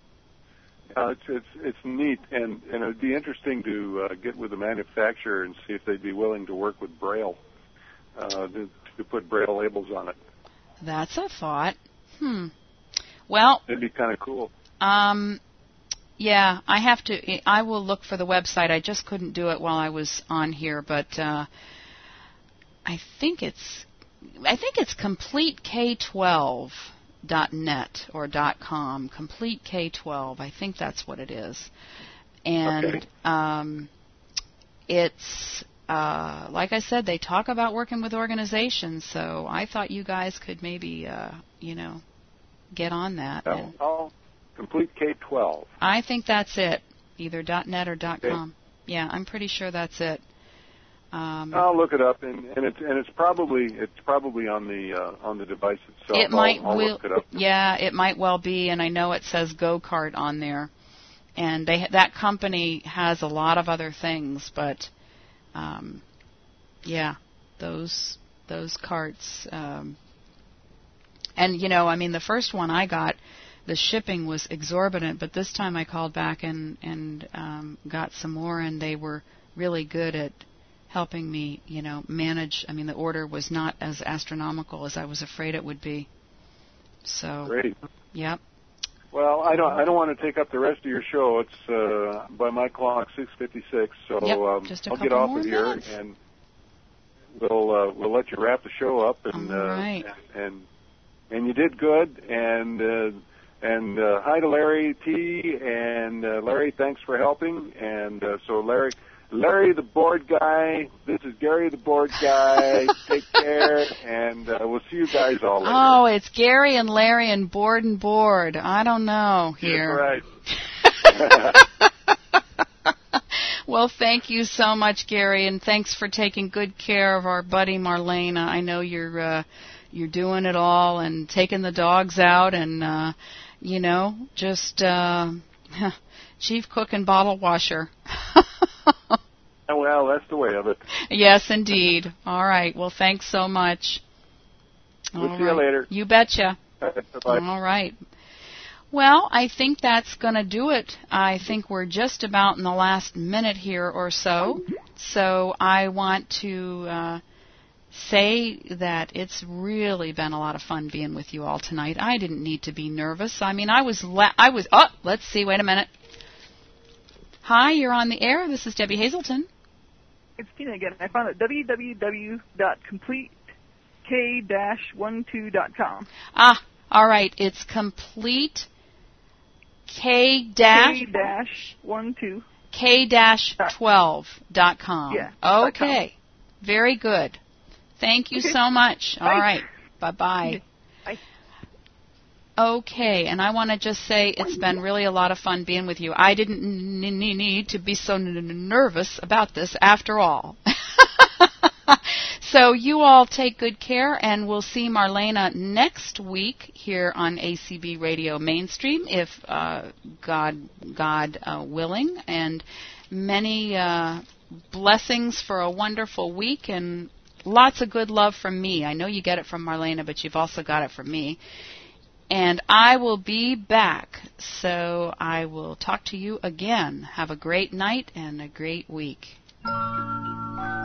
It's neat, and it would be interesting to get with the manufacturer and see if they'd be willing to work with Braille to put Braille labels on it.
That's a thought. Well,
it'd be kind of cool.
Yeah, I will look for the website. I just couldn't do it while I was on here, but I think it's CompleteK12.net or .com, Complete K12. I think that's what it is. And it's like I said, they talk about working with organizations, so I thought you guys could maybe get on that.
Complete K12.
I think that's it, either .net or .com. Yeah, I'm pretty sure that's it.
I'll look it up, and it's probably on the device itself. I'll look it up.
Yeah, it might well be, and I know it says Go-Kart on there, and that company has a lot of other things, but those carts, and the first one I got, the shipping was exorbitant, but this time I called back and got some more, and they were really good at helping me, manage. I mean, the order was not as astronomical as I was afraid it would be. So,
great.
Yep.
Well, I don't want to take up the rest of your show. It's by my clock 6:56, so
just
I'll get off of here
minutes.
and we'll let you wrap the show up. And
all right.
And you did good. And hi to Larry T. And Larry, thanks for helping. And so Larry the board guy, this is Gary the board guy. Take care, and we'll see you guys all later.
Oh, it's Gary and Larry and board. I don't know here.
That's right.
Well, thank you so much, Gary, and thanks for taking good care of our buddy Marlena. I know you're doing it all and taking the dogs out and, just chief cook and bottle washer.
Well, that's the way of it.
Yes, indeed. All right. Well, thanks so much.
We'll see you later.
You betcha.
Bye-bye.
All right. Well, I think that's going to do it. I think we're just about in the last minute here or so. So I want to say that it's really been a lot of fun being with you all tonight. I didn't need to be nervous. I mean, let's see. Wait a minute. Hi, you're on the air. This is Debbie Hazelton.
It's Tina again. I found it www.completek-12.com.
Ah, all right. It's complete K-12. K-12.com.
Yeah.
Okay. Very good. Thank you so much. All right. Bye-bye.
Bye.
Okay, and I want to just say it's been really a lot of fun being with you. I didn't need to be so nervous about this after all. So you all take good care, and we'll see Marlena next week here on ACB Radio Mainstream, if God willing, and many blessings for a wonderful week, and lots of good love from me. I know you get it from Marlena, but you've also got it from me. And I will be back, so I will talk to you again. Have a great night and a great week.